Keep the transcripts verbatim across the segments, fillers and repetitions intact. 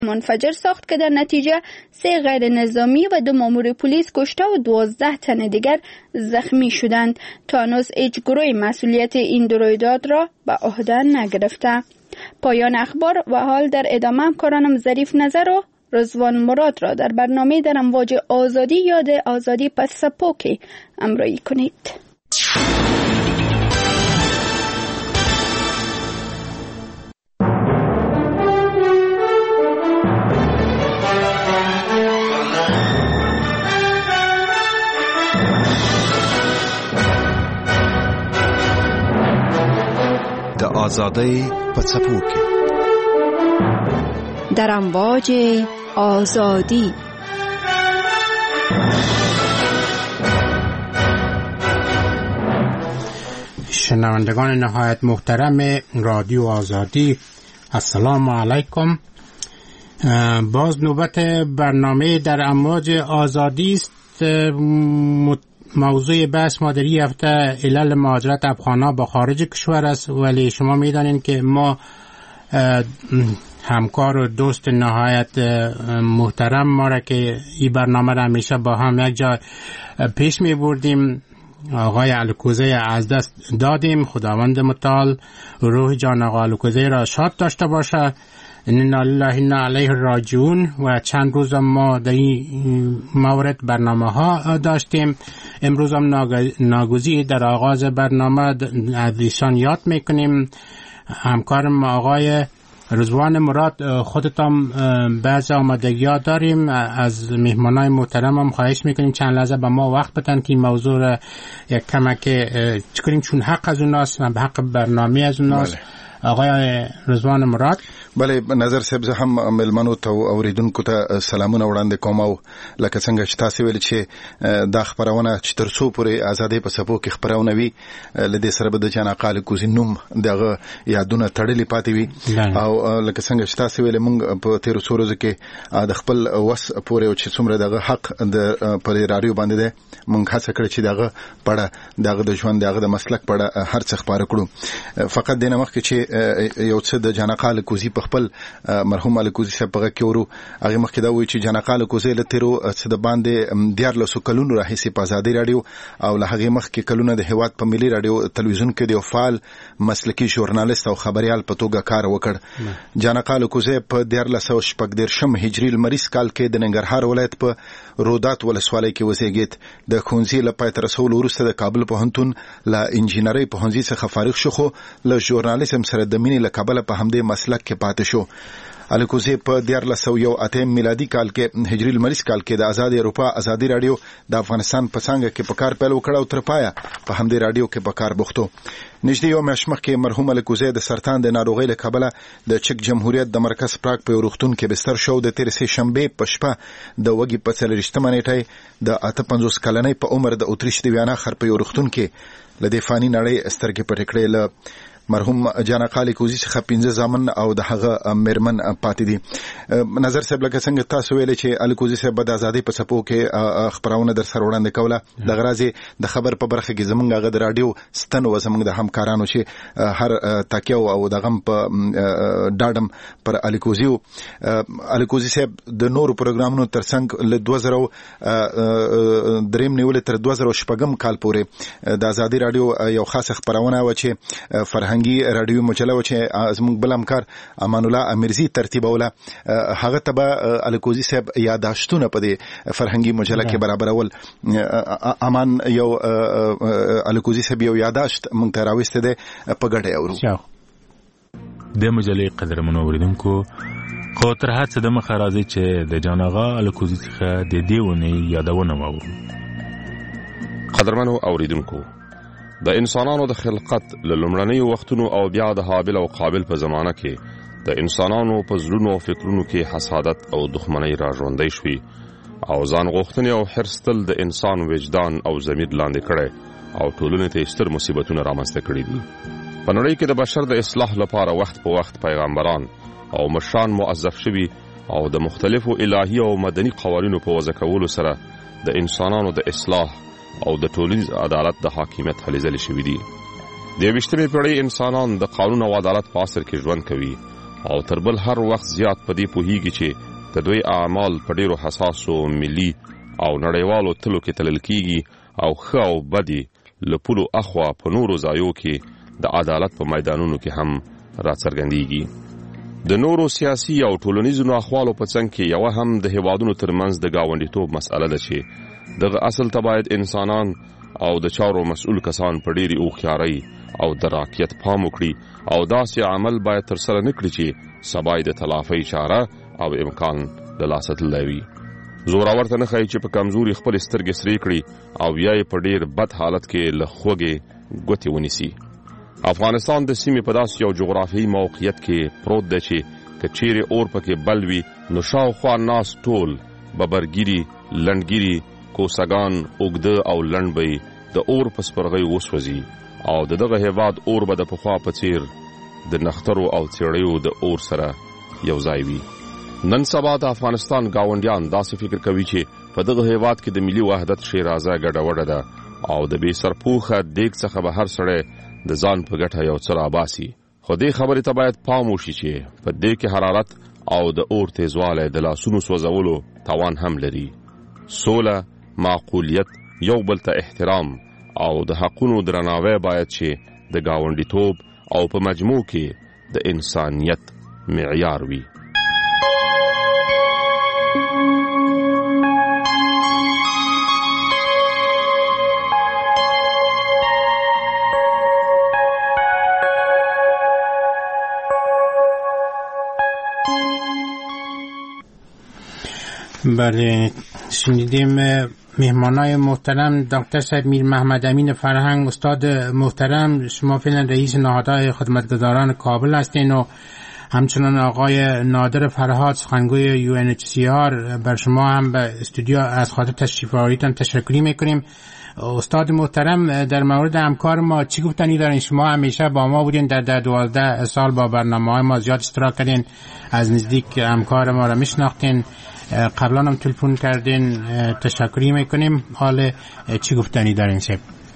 منفجر ساخت که در نتیجه سه غیر نظامی و دو مامور پلیس کشته و دوازده تن دیگر زخمی شدند. تا هنوز هیچ گروه مسئولیت این دو رویداد را به عهده نگرفته. پایان اخبار و حال در ادامه همکارانم ظریف نظر و رضوان مراد را در برنامه در امواج آزادی یاد آزادی پس سپوکی همراهی کنید. د آزادی په څپو کې در امواج آزادی. شنوندگان نهایت محترم رادیو آزادی، السلام علیکم. باز نوبت برنامه در امواج آزادی است. موضوع بحث ما در این هفته علل مهاجرت افغان‌ها به خارج کشور است، ولی شما می‌دانید که ما همکار و دوست نهایت محترم ما را که این برنامه را همیشه با هم یک جا پیش می بردیم، آقای الکوزی از دست دادیم. خداوند متعال روح جان آقای الکوزی را شاد داشته باشه. انا لله انا الیه راجعون. و چند روز ما در این مورد برنامه ها داشتیم. امروز هم ناگزیر در آغاز برنامه از ایشان یاد میکنیم. همکارم آقای رضوان مراد، خودتان بعض آمادگی ها داریم. از مهمانای محترم هم خواهش میکنیم چند لحظه به ما وقت بدن که این موضوع را یک کمک چکنیم، چون حق از اوناست و به حق برنامه از اوناست. آقای رضوان مراد. بله، نظر صاحب زه هم ملمنو ته اوریدونکو ته سلامونه وړاندې کوم. او لکه څنګه چې تاسو ویل چې دا خبرونه چې تر څو پورې ازادي په سپو کې خبرونه وي، لدې سره به د جناقال کوزي نوم دغه یادونه تړلې پاتې وي. او لکه څنګه چې تاسو ویل موږ په تیر څو ورځې کې د خپل وس پورې او چې څومره دغه حق د پر رادیو باندې ده، موږ هڅه کړې چې دغه پړه دغه د ژوند دغه د مسلک پړه هر څه خبره کړو. فقط د نمخ کې چې یو څه د جناقال کوزي په خپل مرحوم الکوزي صاحب په کېورو هغه مخکې دا وایي چې جناقال کوزي له تیرو څه د باندې دیار لسو کلونو راهیسې په آزادي رادیو او له هغه مخکې کلونه د هیواد په ملي رادیو تلویزیون کې د فعال مسلکي ژورنالیست او خبريال په توګه کار وکړ. جناقال کوزي په دیار لسو شپږ دیرشم هجري لمریز کال کې د ننګرهار ولایت په رودات ولسوالۍ کې وزیږید. د ښوونځي له پای تر رسولو وروسته د کابل پوهنتون له انجینرۍ پوهنځي څخه فارغ شو، خو له ژورنالیزم سره د مینې له کبله په همدې مسلک کې پاتې شو. الکوزي په دیارلس سوه یو اتم میلادي کال کې هجري لمریز کال کې د آزاد اروپا آزادي رادیو د افغانستان په څنګه کې په کار پیل وکړ او تر پایه په همدې رادیو کې په کار بوختو. نږدې یو میاشت مخکې مرحوم الکوزي د سرطان د ناروغۍ له کبله د چک جمهوریت د مرکز پراګ په روغتون کې بستر شو. د تیر سه شنبه په شپه د وګي په څلورشتمه نیټه د اته پنځوس کلنۍ په عمر د اتریش د ویانا خر په روغتون کې لدې فانی نړۍ سترګې پټې کړې. له مرحوم جناقال کوزي څخه پنځه زامن او د هغه میرمن پاتې دي. نظر صاحب لکه څنګه تاسو ویل چې الکوزي صاحب د آزادۍ په څپو کې خبرونه در سره وړاندې کوله. د غرازي د خبر په برخه کې زمونږ هغه د رادیو ستن و زمونږ د همکارانو چې هر تاکیو او د غم په ډاډم پر الکوزي الکوزي صاحب د نورو پروګرامونو ترڅنګ له دوه زره دریم نیول تر دوه زره شپږم کال پورې د آزادۍ رادیو یو خاصه خبرونه و چې فرهنګي رادیو مجله و چې زموږ بل همکار امان الله امیرزي ترتیبوله. هغه ته به الکوزي صاحب یاداشتونه په دې فرهنګي مجله کې برابرول. امان یو الکوزي صاحب یو یاداشت مونږ ته راوسته ده په ګډه اورو. د مجلې قدرمنو اوریدونکو، خو تر هڅه د مخه راځي چې د جان آغا الکوزي څخه د دیونه یادونه واورو. قدرمنو اوریدونکو، د انسانانو د خلقت له لومړنیو وختونو او بیا د حابل او قابل په زمانه کې د انسانانو په زړونو او فکرونو کې حسادت او دښمنۍ را ژوندۍ شوې او ځان غوښتنې او حرص تل د انسان وجدان او ضمیر لاندې کړی او ټولنې ته ستر مصیبتونه رامنځته کړي دي. په نړۍ کې د بشر د اصلاح لپاره وخت په وخت پیغمبران او مشران موظف شوي او د مختلفو الهي او مدني قوانینو په وضع کولو سره د انسانانو د اصلاح او د ټولنیز عدالت د حاکمیت هلې ځلې شوي دي. د یویشتمې پېړۍ انسانان د قانون او عدالت په عصر کې ژوند کوي او تر بل هر وخت زیات په دې پوهیږي چې د دوی اعمال په ډیرو حساسو ملي او نړیوالو تلو کې تلل کیږي او ښه او بدی له پولو اخوا په نورو ځایو کې د عدالت په میدانونو کې هم راڅرګندېږي. د نورو سیاسي او ټولنیزو احوالو په څنګ کې یو هم د هیوادونو ترمنځ د گاونډیتوب مسأله ده چې دغه اصل ته باید انسانان او د چارو مسؤل کسان په ډېرې هوښیارۍ او دراکیت پام وکړي او داسې عمل باید ترسره نه کړي چې سبا یې د تلافۍ چاره او امکان له لاسه تللی وي. زورور ته نه ښایي چې په کمزوري خپلې سترګې سرې کړي او یا یې په ډېر بد حالت کې له خوږې ګوتې ونیسي. افغانستان د سیمې په داسې یو جغرافیایي موقعیت کې پروت دی چې که چیرې اور پکې بل وي نو شاوخوا ناست ټول ببرګیري، لنډګیري، کوسګان اوږده او لنډ به د اور په سپرغۍ وسوځي او د دغه هیواد اور به د پخوا په څیر د نخترو او څېړیو د اور سره یو ځای وي. نن سبا د افغانستان گاونډیان داسې فکر کوي چې په دغه هیواد کې د ملي وحدت شیرازه ګډوډه ده او د بې سرپوښه دیګ څخه به هر سړی د ځان په ګټه یو څه راباسي. خو دې خبرې ته باید پام وشي چې په دې کې حرارت او د اور تیزوالی د لاسونو سوځولو توان هم لري. سوله، معقولیت، یو بل ته احترام او د حقونو درناوی باید چې د گاونډیتوب او په مجموع کې د انسانیت معیار وي. بله، شنیدیم مهمانای محترم دکتر سید میر محمد امین فرهنگ، استاد محترم، شما فعلا رئیس نهادهای خدمتگزاران کابل هستین و همچنان آقای نادر فرهاد سخنگوی یو ان اچ سی آر. بر شما هم به استودیو از خاطر تشریف آوریدن تشکر میکنیم. استاد محترم، در مورد همکار ما چی گفتنی دارین؟ شما همیشه با ما بودین، در در دوازده سال با برنامه‌های ما زیاد اشتراک کردین، از نزدیک همکار ما را میشناختین، قبلا هم تلفن کردین. تشکری میکنیم. حال چی گفتنی دارین شب؟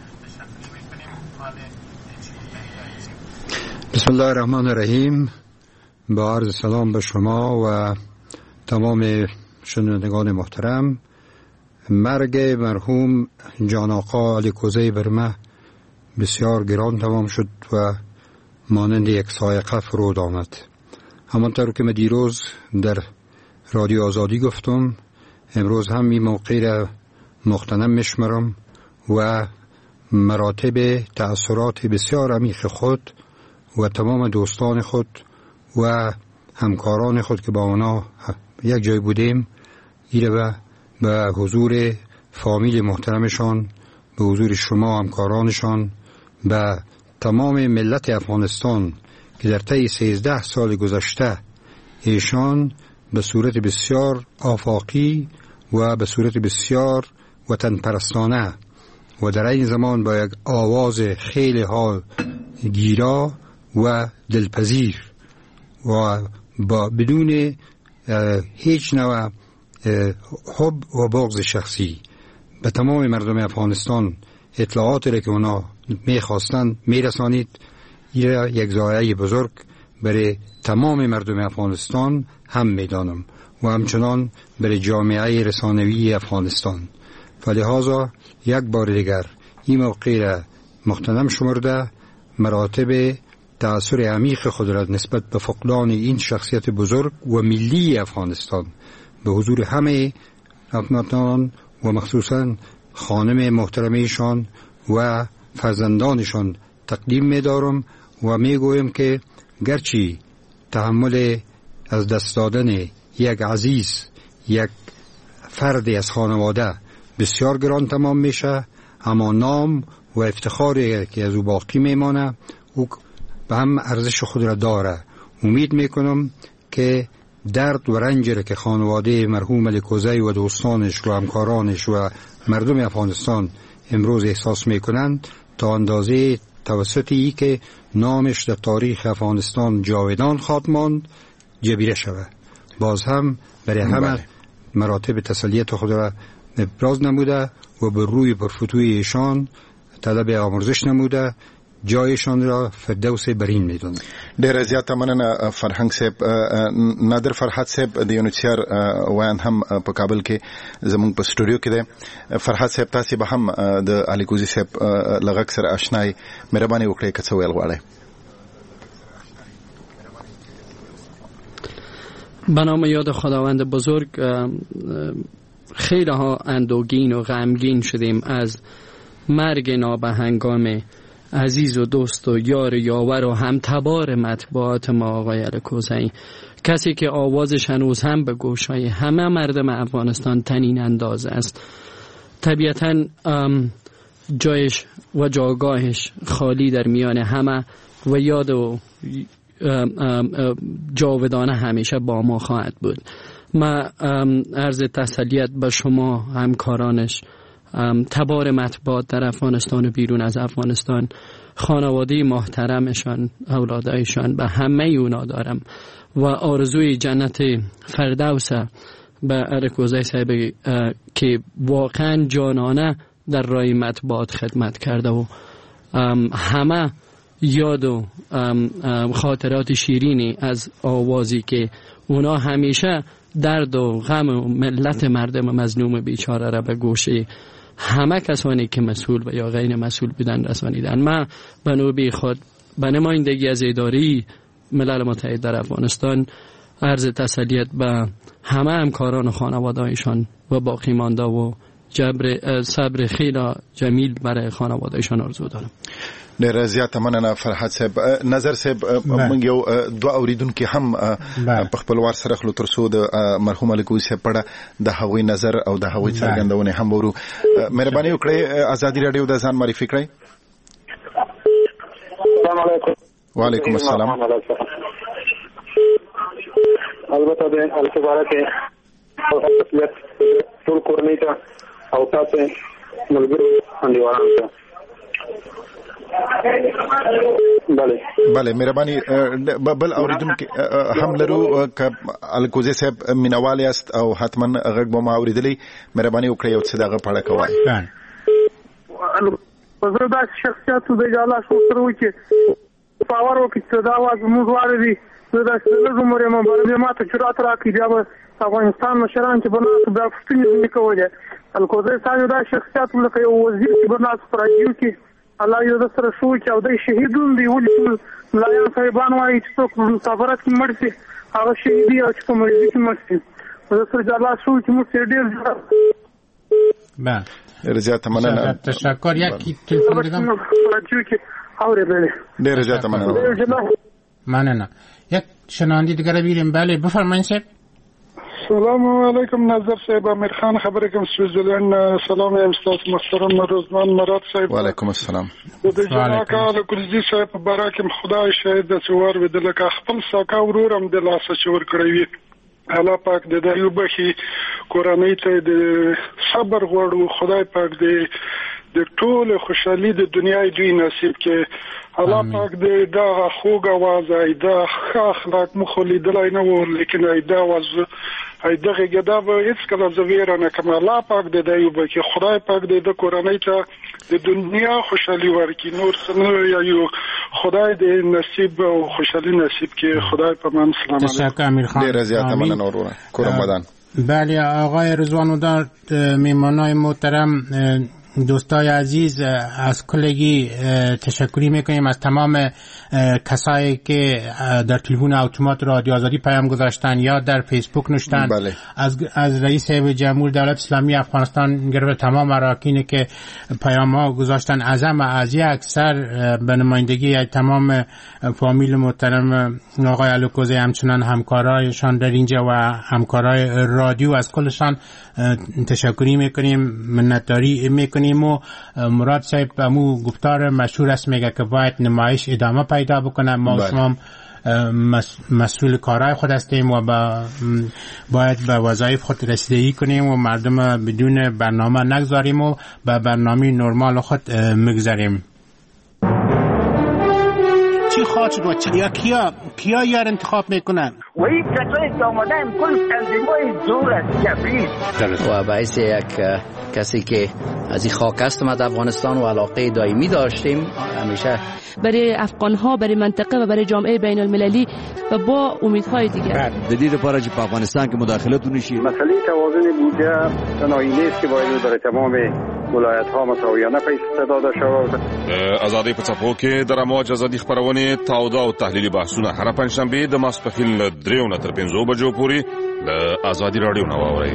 بسم الله الرحمن الرحیم. با عرض سلام به شما و تمام شنوندگان محترم. مرگ مرحوم جان آقا علی کوزه برمه بسیار گران تمام شد و مانند یک سایقه فرود آمد. همانطور که من دیروز در رادیو آزادی گفتم، امروز هم این موقع را مغتنم میشمرم و مراتب تأثیرات بسیار عمیق خود و تمام دوستان خود و همکاران خود که با اونا یک جای بودیم ایره به حضور فامیل محترمشان، به حضور شما همکارانشان، به تمام ملت افغانستان که در طی سیزده سال گذشته ایشان به صورت بسیار آفاقی و به صورت بسیار وطن پرستانه و در این زمان با یک آواز خیلی حال گیرا و دلپذیر و با بدون هیچ نوع حب و بغض شخصی به تمام مردم افغانستان اطلاعاتی را که اونا میخواستند میرسانید. این یک ضایعه بزرگ برای تمام مردم افغانستان هم میدانم و همچنان برای جامعه رسانوی افغانستان. فلهذا یک بار دیگر این موقع را مغتنم شمرده مراتب تأثیر عمیق خود را نسبت به فقدان این شخصیت بزرگ و ملی افغانستان به حضور همه افغانان و مخصوصا خانم محترمیشان و فرزندانشان تقدیم می‌دارم و میگویم که گرچه تحمل از دست دادن یک عزیز، یک فردی از خانواده بسیار گران تمام میشه، اما نام و افتخاری که از او باقی میمانه او به هم ارزش خود را داره. امید میکنم که درد و رنج را که خانواده مرحوم علی کوزه و دوستانش و همکارانش و مردم افغانستان امروز احساس میکنند تا اندازه توسطی که نامش در تاریخ افغانستان جاودان خواهد ماند جبیره شود. باز هم برای همه مراتب تسلیت خود را ابراز نموده و بر روی پرفتوی ایشان طلب آمرزش نموده جایشان را فردوس برین می‌دانم. ډېر زیات مننه فرهنګ صاحب. نادر فرحات صاحب د یونیسیار ویان هم په کابل کې زموږ په سټوډیو کې دی. فرحات صاحب تاسو به هم د علي کوزي صاحب لغږ سره آشنای مهرباني وکړئ که څه ویل غواړئ. به نام یاد خداوند بزرگ، خیلی ها اندوهگین و غمگین شدیم از مرگ نابهنگام عزیز و دوست و یار یاور و همتبار مطبوعات ما آقای علی کوزی، کسی که آوازش هنوز هم به گوشای همه مردم افغانستان طنین انداز است. طبیعتاً جایش و جاگاهش خالی در میان همه و یاد و جاودانه همیشه با ما خواهد بود. ما عرض تسلیت به شما همکارانش، تبار مطبوعات در افغانستان و بیرون از افغانستان، خانواده محترمشان، اولادایشان، به همه اونا دارم و آرزوی جنت فردوس به علی کوزی صاحب که واقعا جانانه در راه مطبوعات خدمت کرده و همه یاد و خاطرات شیرینی از آوازی که اونا همیشه درد و غم و ملت مردم مظلوم بیچاره را به گوشه همه کسانی که مسئول و یا غیر مسئول بودن رسانیدن. من به نوبه خود به نمایندگی از اداره ملل متحد در افغانستان عرض تسلیت به همه همکاران و خانواده‌ایشان و باقی مانده و جبر صبر خیلی جمیل برای خانواده‌ایشان آرزو دارم. ډېر زیات مننه فرحات صاحب. نظر صاحب موږ یو دوه اوریدونکو هم په خپل وار سره خلو ترسو د مرحوم علي کوزي صاحب په د هغوی نظر او د هغوی څرګندونه هم ورو. مهرباني وکړئ ازادي رادیو د ځان معرفي کړئ. السلام علیکم. وعلیکم السلام. البته د الکباره کې او تاسو ټول کورنۍ ته او تاسو ملګرو انډیوالانو ته بله بله مهرباني. بل اوریدونکو هم لرو ک الکوزي صاحب مینوال است او حتما غږ به ما اوریدلی. مهرباني وکړئ یو څه دغه پړه کوي. زه دا شخصیت د جاله شو سره وکي پاور وکي چې دا واز موږ واري زه دا څه زموږه مبارزه ماته جرأت راکړي بیا به افغانستان مشران چې بناسو بیا فتنې نه کوي. الکوزي صاحب دا شخصیت لکه یو وزیر چې بناسو پراجیو کې الله یو د سره شو چې او د شهیدون دی ولې ملایان صاحبان وايي چې څوک مسافرت کې مړ شي هغه شهید دی او چې کوم دې کې مړ شي د سره جلا شو چې موږ ډېر با رضایت مننه. تشکر. یک تلفن دیگه راجو کې اوره ډېر رضایت مننه. مننه. یک شنونده دیگه رو بیریم. بله بفرمایید. سلام علیکم نظر صاحب. امیر خان خبر کوم سویزرلند. سلام استاد محترم رضوان مراد صاحب. و علیکم السلام. د جناکا الکوزي صاحب برکم خدای شاهد د څوار ودل کا خپل ساکا ورورم د لاس چور کړی. الله پاک د دایو بخي کورنۍ ته د صبر غوړو. خدای پاک دې د ټول خوشحالي د دنیا دوی نصیب کې. الله پاک دې دا خوږ आवाज ایدا اخلاق مخولي دلای نه و لیکن ایدا واز ایدغه ګدا به هیڅ کله زویره نه کوم. الله پاک دې دایو بخي. خدای پاک دې د کورنۍ ته د دنیا خوشحالي ورکړي. نور څه یو خدای دې نصیب او خوشحالي نصیب کې. خدای په مان سلام علیکم. تشکر امیر خان. ډیر زیات مننه ورونه. کورم بدن. بله آقای رضوان ودار میمانای محترم دوستای عزیز از کلگی تشکری میکنیم از تمام کسایی که در تلفن اتومات رادیو آزادی پیام گذاشتن یا در فیسبوک نوشتن. بله. از از رئیس جمهور دولت اسلامی افغانستان گرفته تمام اراکینی که پیام ها گذاشتن اعظم از یک اکثر به نمایندگی تمام فامیل محترم آقای علی کوزی همچنان همکارایشان در اینجا و همکارای رادیو از کلشان تشکری میکنیم، منتداری میکنیم. و مراد صاحب امو گفتار مشهور است میگه که باید نمایش ادامه پیدا بکنه. ما شما مسئول کارهای خود هستیم و با باید به وظایف خود رسیدگی کنیم و مردم بدون برنامه نگذاریم و به برنامه نرمال خود مگذاریم. چی زیاد شد و یا کیا کیا یار انتخاب میکنن و این کسایی که آمدن کل تنظیم‌های زور است کبیر و باعث یک کسی که از این خاک هستم از افغانستان و علاقه دائمی داشتیم همیشه برای افغان‌ها، برای منطقه و برای جامعه بین المللی و با امیدهای دیگر. جدید لپاره چې په افغانستان کې مداخلت ونشي. مسئله توازن بودجه تنهایی نیست که باید برای تمام ولایت‌ها مساویانه پیسې داده شود. ازادي په څپو کې د رموج ازادي خبرونه تاوده او تحلیلي بحثونه هر پنځشنبه د ماسپخیل له دریو نه تر پنځو بجو پورې د ازادي رادیو نه واورئ.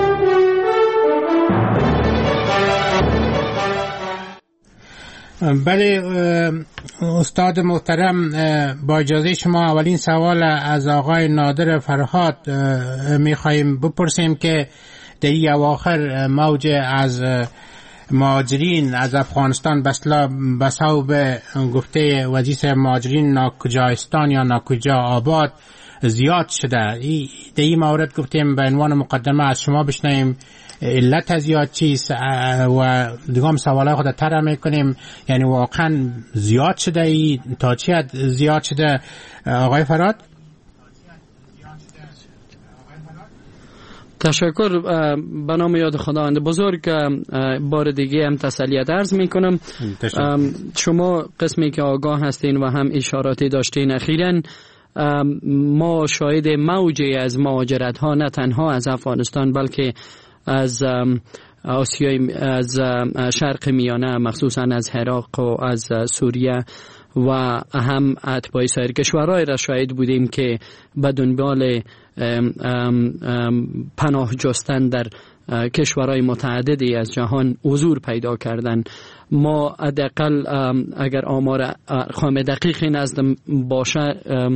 بله استاد محترم، با اجازه شما اولین سوال از آقای نادر فرهاد میخواییم بپرسیم که در این اواخر موج از مهاجرین از افغانستان بسا به گفته وزیر مهاجرین ناکجایستان یا ناکجا آباد زیاد شده. در این مورد گفتیم به عنوان مقدمه از شما بشنویم علت زیاد چیست و دیگه سوالای خود طرح میکنیم، یعنی واقعا زیاد شده ای تا چی حد زیاد شده آقای فراد؟ تشکر. به نام یاد خداوند بزرگ بار دیگه هم تسلیت عرض میکنم. شما قسمی که آگاه هستین و هم اشاراتی داشتین اخیراً ما شاهد موجی از مهاجرت ها نه تنها از افغانستان بلکه از آسیای از شرق میانه مخصوصا از عراق و از سوریه و هم اتباع سایر کشورهای را شاهد بودیم که به دنبال پناه جستن در کشورهای متعددی از جهان حضور پیدا کردن. ما حداقل اگر آمار خام دقیقی نزدم باشه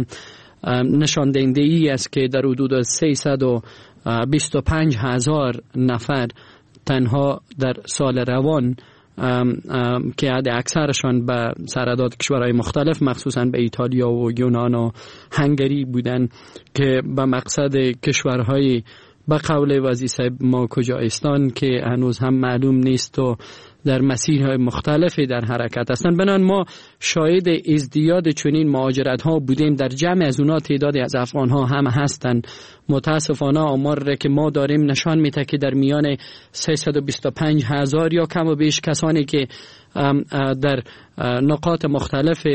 نشان دهنده ای است که در حدود سیصد و بیست و پنج هزار نفر تنها در سال روان ام ام که عدد اکثرشان به سرحدات کشورهای مختلف مخصوصا به ایتالیا و یونان و هنگری بودن که به مقصد کشورهای به قول وزیر صاحب ما کجایستان که هنوز هم معلوم نیست و در مسیرهای مختلفی در حرکت هستند. بنان ما شاهد ازدیاد چنین مهاجرت ها بودیم. در جمع از اونا تعدادی از افغان ها هم هستند. متاسفانه آمار که ما داریم نشان میده که در میان سیصد و بیست و پنج هزار یا کم و بیش کسانی که در نقاط مختلف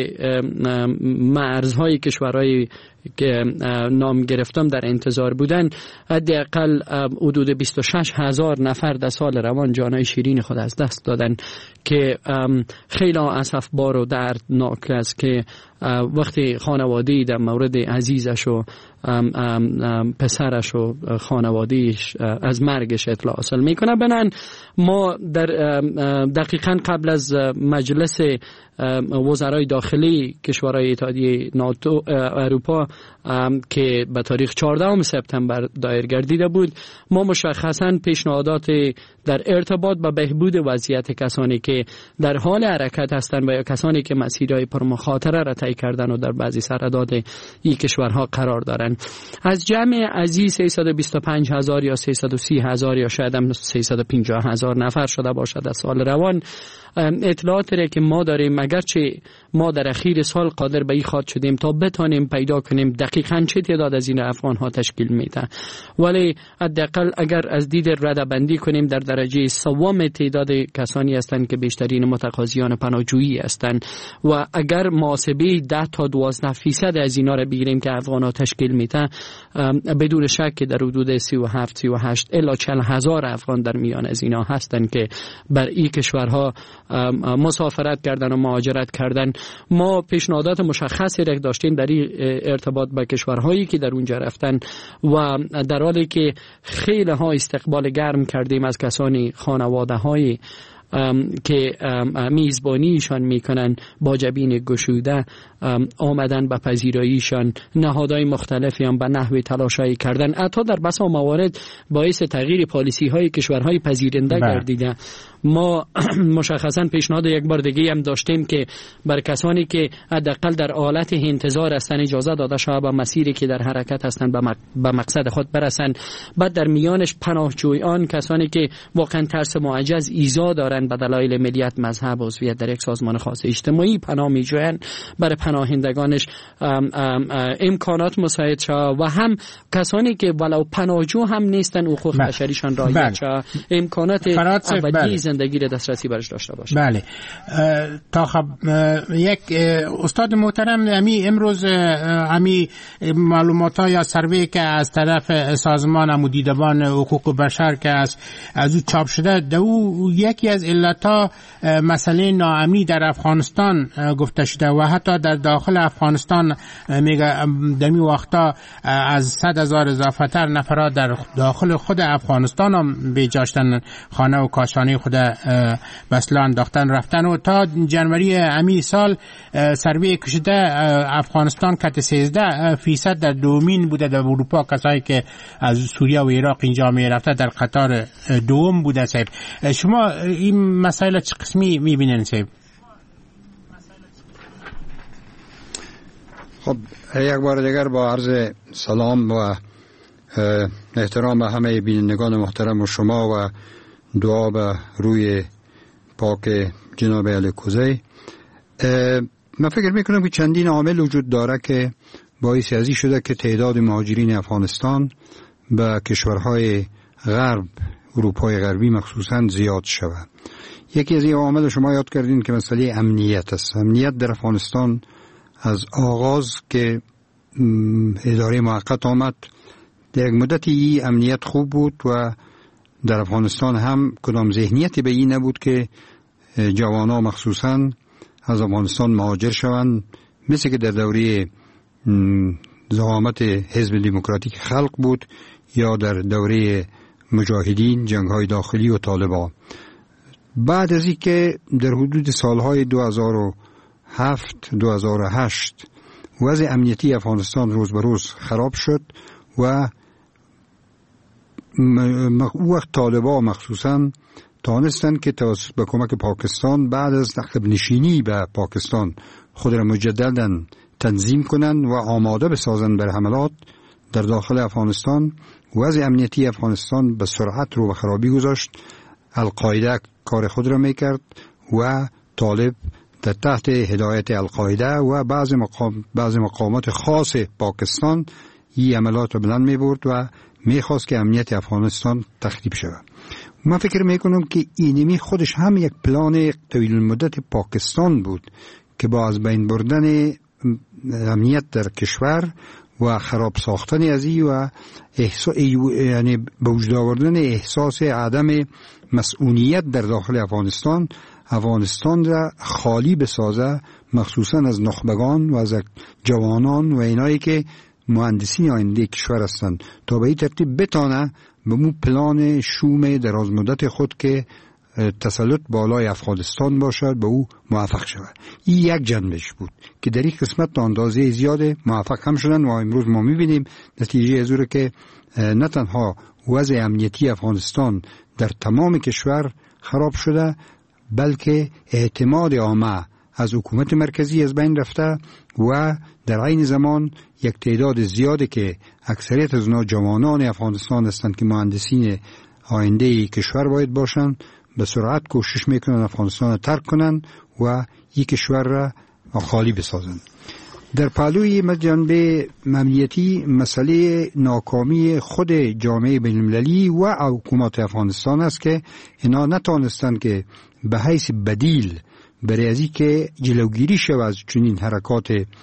مرزهای کشورهای که نام گرفتم در انتظار بودن حداقل حدود بیست و شش هزار نفر در سال روان جانای شیرین خود از دست دادن که خیلی اسفبار و دردناک است که وقتی خانواده‌ای در مورد عزیزش و ام ام ام پسرش و خانوادهش از مرگش اطلاع حاصل میکنه. بنان ما در دقیقاً قبل از مجلس وزرای داخلی کشورهای اتحادیه ناتو اروپا که به تاریخ چهاردهم سپتامبر دایر گردیده بود، ما مشخصاً پیشنهادات در ارتباط با بهبود وضعیت کسانی که در حال حرکت هستند و یا کسانی که مسیرهای پرمخاطره را طی کردن و در بعضی سرحدات این کشورها قرار دارند از جمع از سیصد و بیست و پنج هزار یا سیصد و سی هزار یا شاید هم سیصد و پنجاه هزار نفر شده باشد از سال روان. اطلاعاتی را که ما داریم اگرچه ما در اخیر سال قادر به این خواد شدیم تا بتانیم پیدا کنیم دقیقاً چه تعداد از این افغان ها تشکیل میده، ولی حداقل اگر از دید ردبندی کنیم در درجه سوم تعداد کسانی هستند که بیشترین متقاضیان پناهجویی هستند و اگر محاسبه ده تا دوازده فیصد از اینا را بگیریم که افغان ها تشکیل میده بدون شک که در حدود سی و هفت سی و هشت الی چهل هزار افغان در میان از اینا هستند که بر این کشورها مسافرت کردن و مهاجرت کردن. ما پیشنهادات مشخصی را داشتیم در ارتباط با کشورهایی که در اونجا رفتن و در حالی که خیلی ها استقبال گرم کردیم از کسانی خانواده های که میزبانیشان میکنن با جبین گشوده آمدن به پذیراییشان، نهادهای مختلفی هم به نحو تلاشایی کردن، حتی در بسا موارد باعث تغییر پالیسی های کشورهای پذیرنده گردیده. ما مشخصا پیشنهاد یک بار دیگه هم داشتیم که بر کسانی که حداقل در حالت انتظار هستند اجازه داده شود به مسیری که در حرکت هستند به مقصد خود برسند. بعد در میانش پناهجویان، کسانی که واقعا ترس معجز ایزا دارند دارند به دلایل ملیت، مذهب، عضویت در یک سازمان خاص اجتماعی پناه میجویند، برای پناهندگانش ام ام امکانات مساعد شود و هم کسانی که ولو پناهجو هم نیستن حقوق بشریشان رعایت شود، امکانات اولیه زندگی را دسترسی برش داشته باشند. بله. تا خب یک استاد محترم، امی امروز امی معلومات ها یا سروی که از طرف سازمان مدیدبان حقوق بشر که از از او چاپ شده، دو یکی از علتها مسئله ناامنی در افغانستان گفته شده و حتی در داخل افغانستان میگه دمی وقتا از صد هزار اضافه تر نفرات در داخل خود افغانستان هم بیجاشتن، خانه و کاشانه خود بسلا انداختن رفتن و تا جنوری امی سال سروی کشیده افغانستان کت سیزده فیصد در دومین بوده در اروپا، کسایی که از سوریه و عراق اینجا می رفته در قطار دوم بوده. صاحب شما این مسائل چه قسمی میبینن صاحب؟ خب یک بار دیگر با عرض سلام و احترام به همه بینندگان محترم و شما و دعا به روی پاک جناب علی کوزی، من فکر میکنم که چندین عامل وجود داره که باعث ازی شده که تعداد مهاجرین افغانستان به کشورهای غرب، اروپای غربی مخصوصا زیاد شود. یکی از این عوامل شما یاد کردین که مسئله امنیت است. امنیت در افغانستان از آغاز که اداره موقت آمد در یک مدتی امنیت خوب بود و در افغانستان هم کدام ذهنیتی به این نبود که جوانان مخصوصا از افغانستان مهاجر شوند، مثل که در دوره زعامت حزب دموکراتیک خلق بود یا در دوره مجاهدین، جنگ‌های داخلی و طالبان. بعد از اینکه در حدود سالهای دو هزار و هفت دو هزار و هشت وضع امنیتی افغانستان روز به روز خراب شد و وقت طالبان مخصوصا توانستن که توسط به کمک پاکستان بعد از عقب نشینی به پاکستان خود را مجددا تنظیم کنند و آماده بسازند بر حملات در داخل افغانستان. وضع امنیتی افغانستان به سرعت رو به خرابی گذاشت. القاعده کار خود را میکرد و طالب در تحت هدایت القاعده و بعض مقام بعض مقامات خاص پاکستان این عملات را بلند میبرد و میخواست که امنیت افغانستان تخریب شود. من فکر میکنم که اینمی خودش هم یک پلان طویل المدت پاکستان بود که با از بین بردن امنیت در کشور و خراب ساختن از این و احساس یعنی به وجود آوردن احساس عدم مسئولیت در داخل افغانستان، افغانستان را خالی بسازه، مخصوصا از نخبگان و از جوانان و اینایی که مهندسین آینده کشور هستند، تا به این ترتیب بتانه به مو پلان شوم دراز مدت خود که تسلط بالای افغانستان باشد به او موفق شود. این یک جنبش بود که در این قسمت تا اندازه زیاده موفق هم شدن و امروز ما میبینیم نتیجه از اون که نه تنها وضع امنیتی افغانستان در تمام کشور خراب شده، بلکه اعتماد عامه از حکومت مرکزی از بین رفته و در عین زمان یک تعداد زیاده که اکثریت از اونها جوانان افغانستان هستند که مهندسین آینده کشور باید باشند، به سرعت کوشش میکنن افغانستان را ترک کنن و یک کشور را خالی بسازن. در پهلوی جنبه امنیتی مسئله ناکامی خود جامعه بین المللی و حکومت افغانستان است که اینا نتوانستند که به حیث بدیل برای ازی که جلوگیری شود از چنین حرکات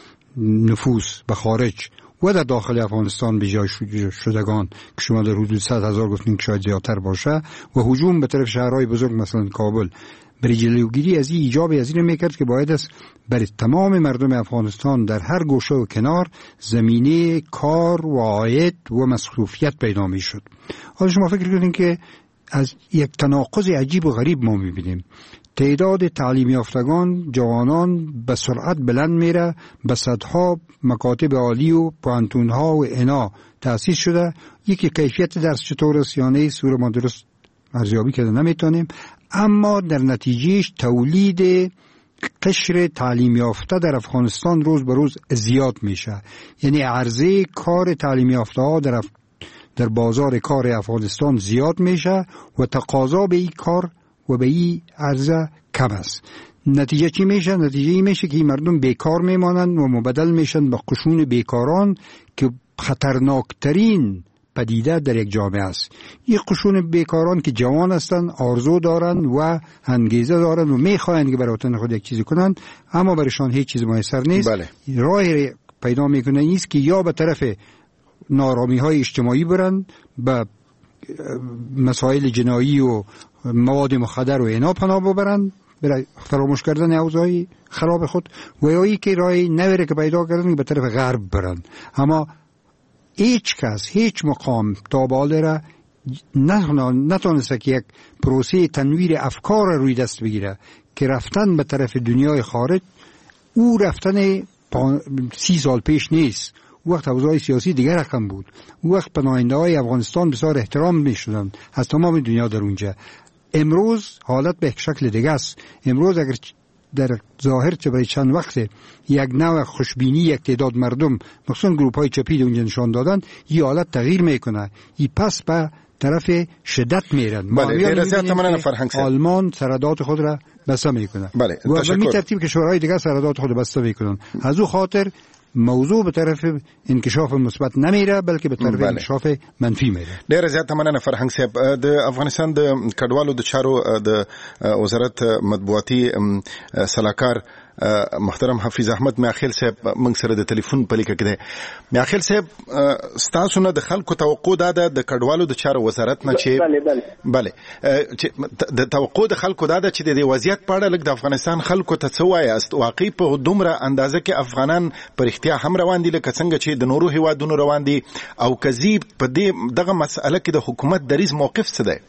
نفوذ به خارج و در داخل افغانستان به جای شدگان که شما در حدود صد هزار گفتین که شاید زیادتر باشه و هجوم به طرف شهرهای بزرگ مثلا کابل، برای جلوگیری از این ایجاب از این میکرد که باید است برای تمام مردم افغانستان در هر گوشه و کنار زمینه کار و عاید و مصروفیت پیدا میشد. حالا شما فکر کنید که از یک تناقض عجیب و غریب ما میبینیم. تعداد تعلیم یافتگان، جوانان به سرعت بلند میره، به صدها مکاتب عالی و پوانتونها و اینا تأسیس شده. یکی کیفیت درس چطور است یا نه سور ما درست ارزیابی کرده نمیتونیم، اما در نتیجهش تولید قشر تعلیم یافته در افغانستان روز به روز زیاد میشه. یعنی عرضه کار تعلیم یافته ها در اف... در بازار کار افغانستان زیاد میشه و تقاضا به این کار و به این عرضه کم است. نتیجه چی میشه؟ نتیجه این میشه که مردم بیکار میمانند و مبدل میشن به قشون بیکاران که خطرناکترین پدیده در یک جامعه است. این قشون بیکاران که جوان هستند، آرزو دارند و انگیزه دارند و میخواهند که برای وطن خود یک چیزی کنند، اما برایشان هیچ چیز میسر نیست. بله. راهی پیدا میکنه نیست که یا به طرف نارامی های اجتماعی برند، به مسائل جنایی و مواد مخدر و اینا پناه ببرند برای فراموش کردن اوضاع خراب خود، و یا ای که راهی نوره که پیدا کردن به طرف غرب برند. اما هیچ کس هیچ مقام تا به حال را نتونسته که یک پروسه تنویر افکار روی دست بگیره که رفتن به طرف دنیای خارج او رفتن سی سال پیش نیست. وقت اوضاع سیاسی دیگر رقم بود. وقت پناهنده های افغانستان بسیار احترام می شدن از تمام دنیا در اونجا. امروز حالت به یک شکل دیگه است. امروز اگر در ظاهر چه برای چند وقت یک نوع خوشبینی یک تعداد مردم مخصوصا گروپ های چپی اونجا نشان دادن، این حالت تغییر میکنه، این پس به طرف شدت میرن. بله. آلمان سردات خود را بسته میکنه. بله. و به می ترتیب کشورهای دیگه سردات خود بسته میکنن. از او خاطر موضوع به طرف انکشاف مثبت نمیره بلکې به طرف بله. انکشاف منفي میره. ډېر زیات مننه فرهنګ صاحب. د افغانستان د کډوالو د چارو د وزارت مطبوعاتي سلاکار محترم حفیظ احمد میاخیل صاحب موږ سره د ټلیفون په لیکه کې دی. میاخیل صاحب ستاسو نه د خلکو توقع دا ده د کډوالو د چارو وزارت نه چې بله بله بله چې د توقع د خلکو دا ده چې د وضعیت په اړه لږ د افغانستان خلکو ته څه وایاست؟ واقعي په دومره اندازه کې افغانان په رښتیا هم روان دي لکه څنګه چې د نورو هیوادونو روان دي، او کذیب په دې دغه مسأله کې د حکومت دریز موقف څه دی؟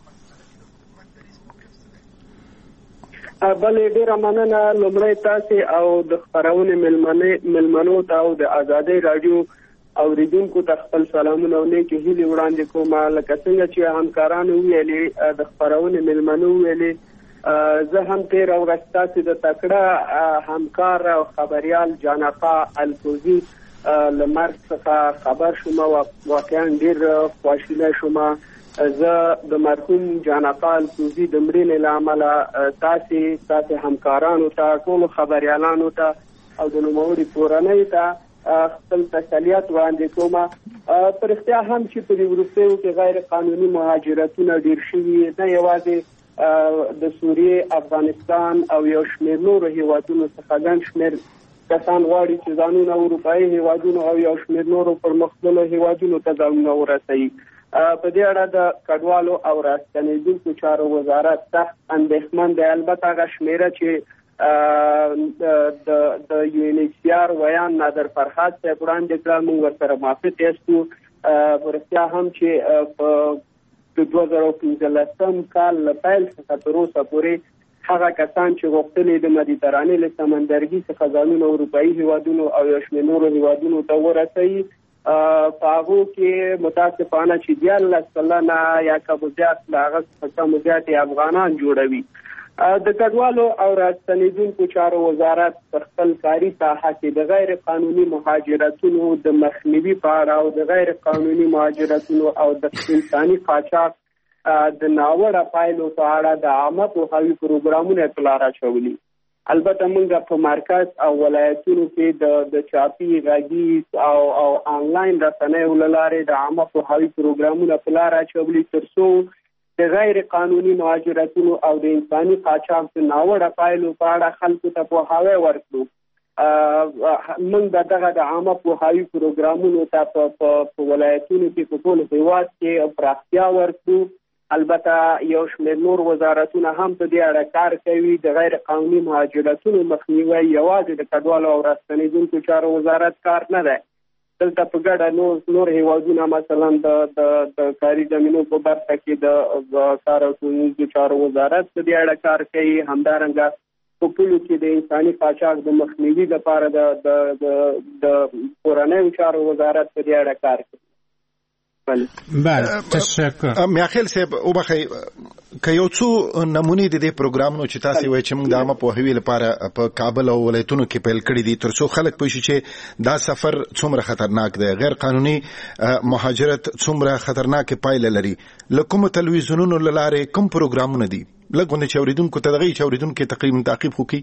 بله ډیره مننه لومړی تاسې او د خپرونې مېلمنو ته او د ازادۍ راډیو اوریدونکو ته خپل سلامونه او نیکې هیلې وړاندې کوم. لکه څنګه چې همکارانو ویلې د خپرونې مېلمنو ویلې، زه هم تېره ورځ ستاسې د تکړه همکار او خبریال جانقا الکوزي له مرګ څخه خبر شوم او واقعا ډېر خواشینی شوم. زه د مرحوم جانقا الکوزي د مړینې له امله تاسې تاسې همکارانو ته، ټولو خبریالانو ته او د نوموړي کورنۍ ته خپل تسلیت وړاندې کوم. په رښتیا هم چې په دې وروستیو کې غیر قانوني مهاجرتونه ډېر شوي، نه یوازې د سوریې، افغانستان او یو شمېر نورو هیوادونو څخه ګڼ شمېر کسان غواړي چې ځانونه اروپایي هیوادونو او یو شمېر نورو پرمختللو هیوادونو ته ځانونه ورسوي. په دې اړه د کډوالو او راستنېدونکو چارو وزارت سخت اندېښمن دی. البته هغه شمېره چې د یو ان ایچ سی آر ویان نادر فرهاد صاحب وړاندې کړه، موږ ورسره موافق یاستو. په رښتیا هم چې په د دوه زره پنځلسم کال له پیل څخه تر اوسه پورې هغه کسان چې غوښتلي د مدیترانې له سمندرګي څخه ځانونه اروپایي هیوادونو او یو شمېر نورو هیوادونو ته ورسوي، په هغو کې متاسفانه چې دیارلس سلنه یا که به زیات له هغه څخه کم زیات افغانان جوړوي. د کډوالو او راستنېدونکو چارو وزارت په خپل کاري ساحه کې د غیر قانوني مهاجرتونو د مخنیوي په اړه او د غیر قانوني مهاجرتونو او د انساني قاچاق د ناوړه پایلو په اړه د عامه پوهاوي پروګرامونه اطلاع راچولي. البته موږ په مرکز او ولایتونو کې د د چاپي غږیز او او آنلاین رسنیو له لارې د عامه پوهاوي پروګرامونه په لار اچولي تر څو د غیر قانوني مهاجرتونو او د انساني قاچاق د ناوړه پایلو په اړه خلکو ته پوهاوی ورکړو. موږ دغه د عامه پوهاوي پروګرامونو ته په ولایتونو کې په ټول هیواد کې پراختیا ورکړو. البته یو شمېر نور وزارتونه هم په دې اړه کار کوي. د غیر قانوني مهاجرتونو مخنیوی یوازې د کډوالو او راستنېدونکو چارو وزارت کار نه دی. دلته په ګډه نور نور هیوادونه مثلا د د کاري زمینو په برخه کې د کار او ټولنیزو چارو وزارت په دې اړه کار کوي. همدارنګه په پولو کې د انساني قاچاق د مخنیوي لپاره د د کورنیو چارو وزارت په دې اړه کار کوي. بله تشکر. میاخیل صاحب وبخئ که یو څو نمونې د دې پروګرامونو چې تاسو وایي چې موږ د عامه پوهاوي لپاره په کابل او ولایتونو کې پیل کړی دي تر څو خلک پوه شي چې دا سفر څومره خطرناک دی، غیر قانوني مهاجرت څومره خطرناک پایله لري، له کومو تلویزیونونو له لارې کوم پروګرامونه دي؟ لګونه چوریدونکو ته دغه چوریدونکو تقریبا تعقیب وکي.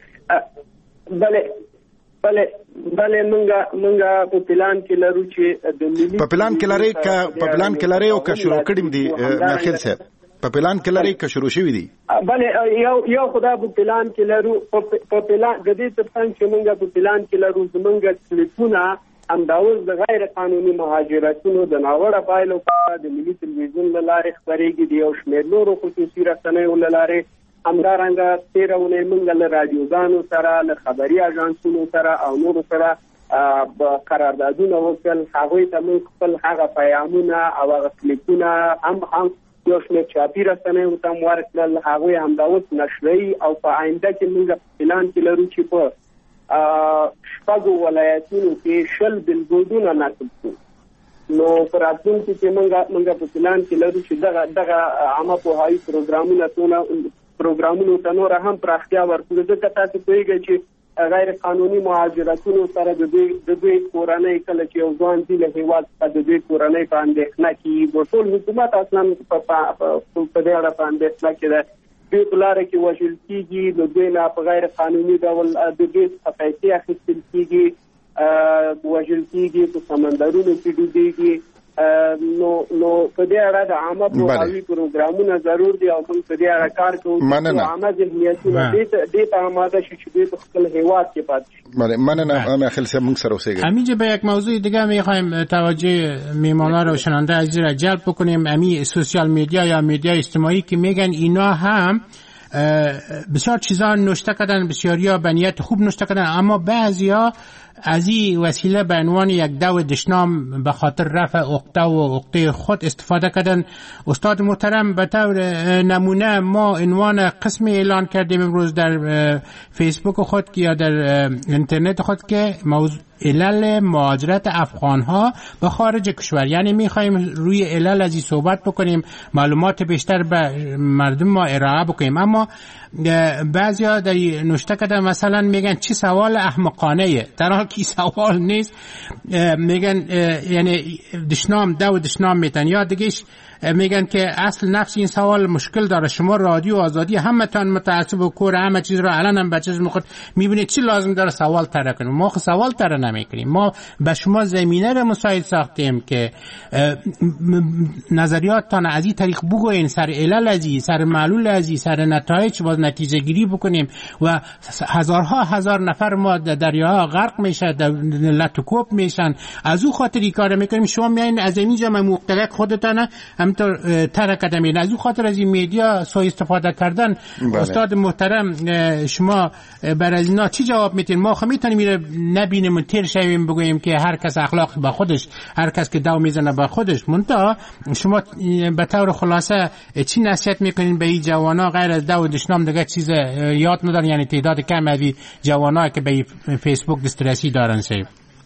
بله بله بله منګه منګه په پلان کې لرو چې د ملي په پلان کې لري ک په پلان کې لري او که شروع کړم دي ماخیل صاحب په پلان کې لري که شروع شوی دي. بله یو یو خدا په پلان کې لرو په پلان د دې ترڅنګ چې منګه په پلان کې لرو زمونږ ټلیفونه همداوز د غیر قانوني مهاجرتونو د ناوړه پایلو په د ملي تلویزیون له لارې خبرېږي دی او شمېر نورو خصوصي رسنیو له لارې همدارنګه تیرونه موږ له رادیوګانو سره له خبري اژانسونو سره او نورو سره قراردادونه وکړل. هغوی ته موږ خپل هغه پیغامونه او هغه کلیپونه هم هم یو شمېر چاپي رسنیو ته هم ورکړل. هغوی همداوس نشري او په آینده کې موږ پلان کې لرو چې په شپږو ولایتونو کې شل بلبودونه نصب کړو. نو په راتلونکي کې موږ موږ په پلان کې لرو چې دغه دغه عامه پوهاوي پروګرامونه ټول پروګرامونو ته نور هم پراختیا ورکړو. ځکه تاسو پوهیږئ چې غیر قانوني مهاجرتونو سره د دوی د دوی کورنۍ کله چې یو ځوان دی له هیواد څخه د دوی کورنۍ په اندېښنه کې ټول حکومت اصلا په دې اړه په اندېښنه کې ده. دوی په لاره کې وژل کېږي، د دوی نه په غیر قانوني ډول د دوی څخه پیسې اخیستل کېږي، وژل کېږي، په سمندرونو کې ډوبېږي. نو نو په دې اړه د عامه پوهاوي پروګرامونه ضرور دي او موږ په دې اړه کار کوو چې عامه ذهنیتونه دې ته آماده شي چې دوی په خپل هیواد کې پاتې شي. بله مننه. ماخیل صاحب موږ سره اوسئ. همینجا به یک موضوع دیگه میخوایم توجه میهمانان و شنونده عزیز را جلب بکنیم. امی سوشال میدیا یا میدیا اجتماعی که میگن اینا هم بسیار چیزا نوشته کردن، بسیاریا به نیت خوب نوشته کردن، اما بعضیا از این وسیله به عنوان یک دو دشنام به خاطر رفع عقده و عقده خود استفاده کردن. استاد محترم به طور نمونه ما عنوان قسم اعلان کردیم امروز در فیسبوک خود یا در اینترنت خود که موضوع علل مهاجرت افغان‌ها به خارج کشور، یعنی می‌خوایم روی علل از این صحبت بکنیم، معلومات بیشتر به مردم ما ارائه بکنیم. اما بعضیا در نوشته کردن مثلا میگن چه سوال احمقانه، در حالی که سوال نیست. میگن یعنی دشنام دو دشنام میتن، یا دیگهش میگن که اصل نفس این سوال مشکل داره. شما رادیو آزادی همه تان متعصب و کور همه چیز رو الان هم بچه میخواد میبینید چی لازم داره سوال طرح کنیم. ما خود سوال طرح نمیکنیم، ما به شما زمینه رو مساعد ساختیم که نظریاتتان از این طریق بگوین، سر علل از این، سر معلول از این، سر نتایج باز نتیجه گیری بکنیم و هزارها هزار نفر ما در دریاها غرق میشه، در لطوکوب میشن. از او خاطر این کار میکنیم. شما میایین از اینجا مقتلک خودتان همینطور طرح کردن. از او خاطر از این میدیا سوء استفاده کردن. بله. استاد محترم شما بر از اینا چی جواب میتین؟ ما خب میتونیم میره نبینیم و تیر شویم بگوییم که هر کس اخلاق با خودش، هر کس که دو میزنه با خودش. منتها شما به طور خلاصه چی نصیحت میکنین به این جوانا غیر از دو دشنام دیگه چیز یاد ندارن؟ یعنی تعداد کم از این جوانا که به فیسبوک دسترسی دارن سیب.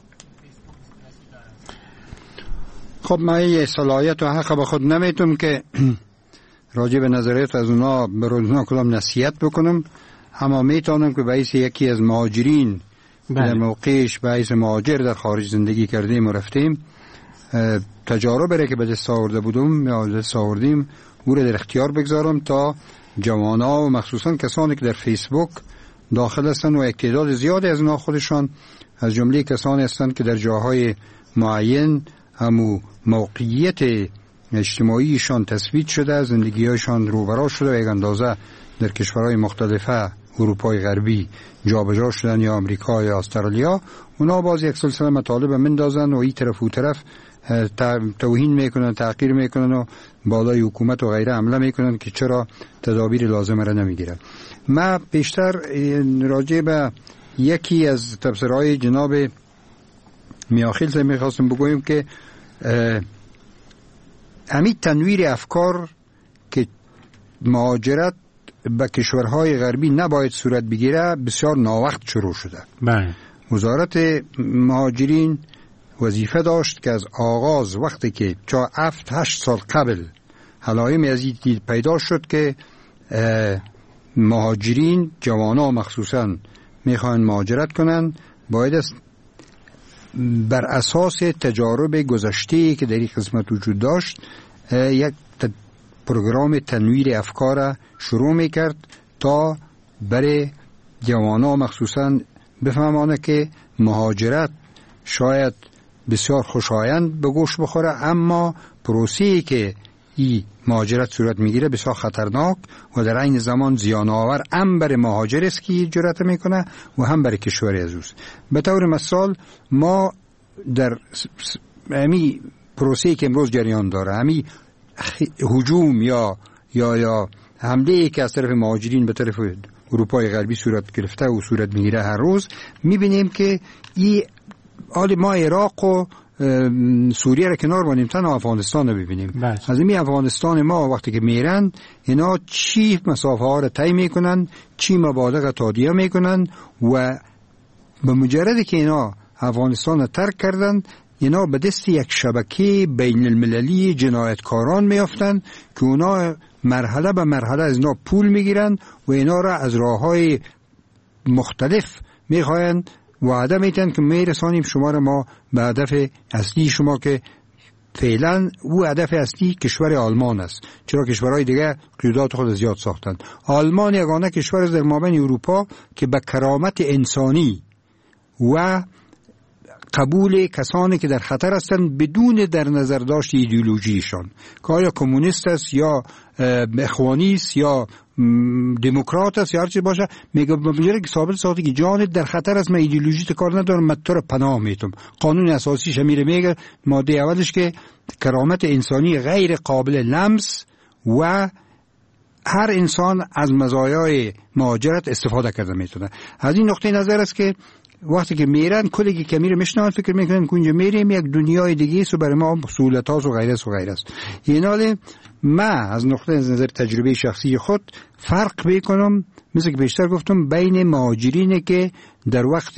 خب من یه صلاحیت و حق به خود نمیتونم که راجع به نظریات از اونا به اونا کلام نصیحت بکنم، اما میتونم که باعث یکی از مهاجرین در موقعش باعث مهاجر در خارج زندگی کردیم و رفتیم تجارب بره که به دست آورده بودم یا دست آوردیم او رو در اختیار بگذارم تا جوانا و مخصوصا کسانی که در فیسبوک داخل هستن و اعتداد زیادی از اونا خودشان از جمله کسانی هستند که در جاهای معین همو موقعیت اجتماعیشان تثبیت شده، زندگیشان روبرا شده و یک اندازه در کشورهای مختلفه اروپای غربی جابجا شدن یا آمریکا یا استرالیا، اونا باز یک سلسله مطالب مندازن و این طرف و طرف توهین میکنن، تحقیر میکنن و بالای حکومت و غیره حمله میکنن که چرا تدابیر لازمه را نمیگیرن. من بیشتر راجع به یکی از تبصره‌های جناب میاخیل سے میخواستم بگویم که همین تنویر افکار که مهاجرت به کشورهای غربی نباید صورت بگیره بسیار ناوقت شروع شده. بله. وزارت مهاجرین وظیفه داشت که از آغاز وقتی که چا هفت هشت سال قبل علائم از این دید پیدا شد که مهاجرین جوانا مخصوصا میخوان مهاجرت کنن، باید است بر اساس تجارب گذشته‌ای که در این قسمت وجود داشت یک پروگرام تنویر افکار شروع میکرد تا برای جوانان مخصوصا بفهمانه که مهاجرت شاید بسیار خوشایند به گوش بخوره، اما پروسه‌ای که این مهاجرت صورت میگیره بسیار خطرناک و در عین زمان زیان آور هم برای مهاجر است که جرأت میکنه و هم برای کشور عزیز. به طور مثال ما در همی پروسه‌ای که امروز جریان داره، همی هجوم یا یا یا حمله‌ای که از طرف مهاجرین به طرف اروپای غربی صورت گرفته و صورت میگیره هر روز، میبینیم که این حال ما عراق و سوریه را کنار بانیم، تنها افغانستان رو ببینیم. بس. از این افغانستان ما وقتی که میرن اینا چی مسافه ها را طی میکنن، چی مبالغ تادیه میکنن و به مجردی که اینا افغانستان را ترک کردن، اینا به دست یک شبکه بین المللی جنایتکاران میافتن که اونا مرحله به مرحله از اینا پول میگیرن و اینا را از راههای مختلف میخواین وعده میتن که میرسانیم شما را ما به هدف اصلی شما که فعلا او هدف اصلی کشور آلمان است، چرا کشورهای دیگه قیودات خود زیاد ساختن. آلمان یگانه کشور در مابین اروپا که به کرامت انسانی و قبول کسانی که در خطر هستند بدون در نظر داشت ایدئولوژیشان که آیا کمونیست است یا اخوانی است یا دموکرات است یا هر چی باشه، میگه بمجرد که ثابت ساخته که جانت در خطر است، من ایدئولوژی کار ندارم، من تو رو پناه میتم. قانون اساسی شمیره میگه ماده اولش که کرامت انسانی غیر قابل لمس و هر انسان از مزایای مهاجرت استفاده کرده میتونه. از این نقطه نظر است که وقتی که میرن کلی که میره میشنن فکر میکنن که اونجا میریم یک دنیای دیگه است و برای ما سهولت‌ها و غیره و غیره است. ایناله ما از نقطه نظر تجربه شخصی خود فرق میکنم، مثل که بیشتر گفتم، بین مهاجرینی که در وقت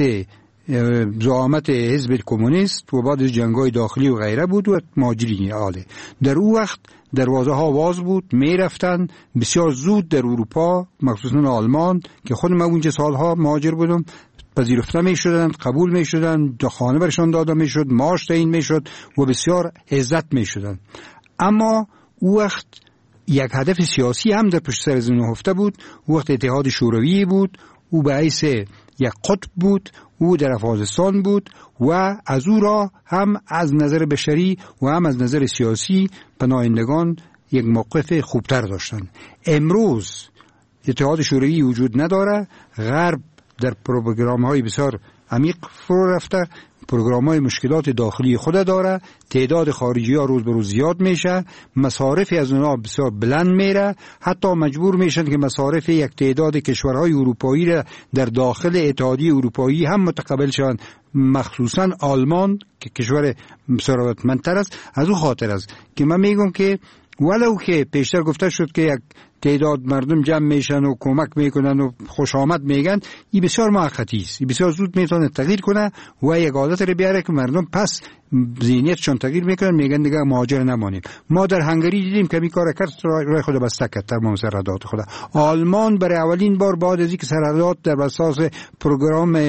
زعامت حزب کمونیست و بعد از جنگ‌های داخلی و غیره بود و مهاجرین عالی. در اون وقت دروازه ها باز بود، می رفتن بسیار زود در اروپا، مخصوصا آلمان که خود من اونجا سالها مهاجر بودم، پذیرفته می شدن، قبول می شدن، خانه برشان داده می شد، معاش تعیین می شد و بسیار عزت می شدن. اما او وقت یک هدف سیاسی هم در پشت سر از اون نهفته بود. او وقت اتحاد شوروی بود، او به حیث یک قطب بود، او در افغانستان بود و از او را هم از نظر بشری و هم از نظر سیاسی پناهندگان یک موقف خوبتر داشتن. امروز اتحاد شوروی وجود نداره، غرب در پروگرام های بسیار عمیق فرو رفته، پروگرام های مشکلات داخلی خود داره، تعداد خارجی ها روز به روز زیاد میشه، مصارفی از اونها بسیار بلند میره، حتی مجبور میشن که مصارف یک تعداد کشورهای اروپایی را در داخل اتحادیه اروپایی هم متقبل شوند، مخصوصا آلمان که کشور ثروتمندتر است. از اون خاطر است که من میگم که ولو که پیشتر گفته شد که یک تعداد مردم جمع میشن و کمک میکنن و خوش آمد میگن، این بسیار موقتی است، این بسیار زود میتونه تغییر کنه و یک عادت رو بیاره که مردم پس ذهنیتشون تغییر میکنن، میگن دیگه مهاجر نمانیم. ما در هنگری دیدیم که این کار کرد، راه خود بسته کرد تمام سرحدات خود. آلمان برای اولین بار بعد از اینکه سرحدات در اساس پروگرام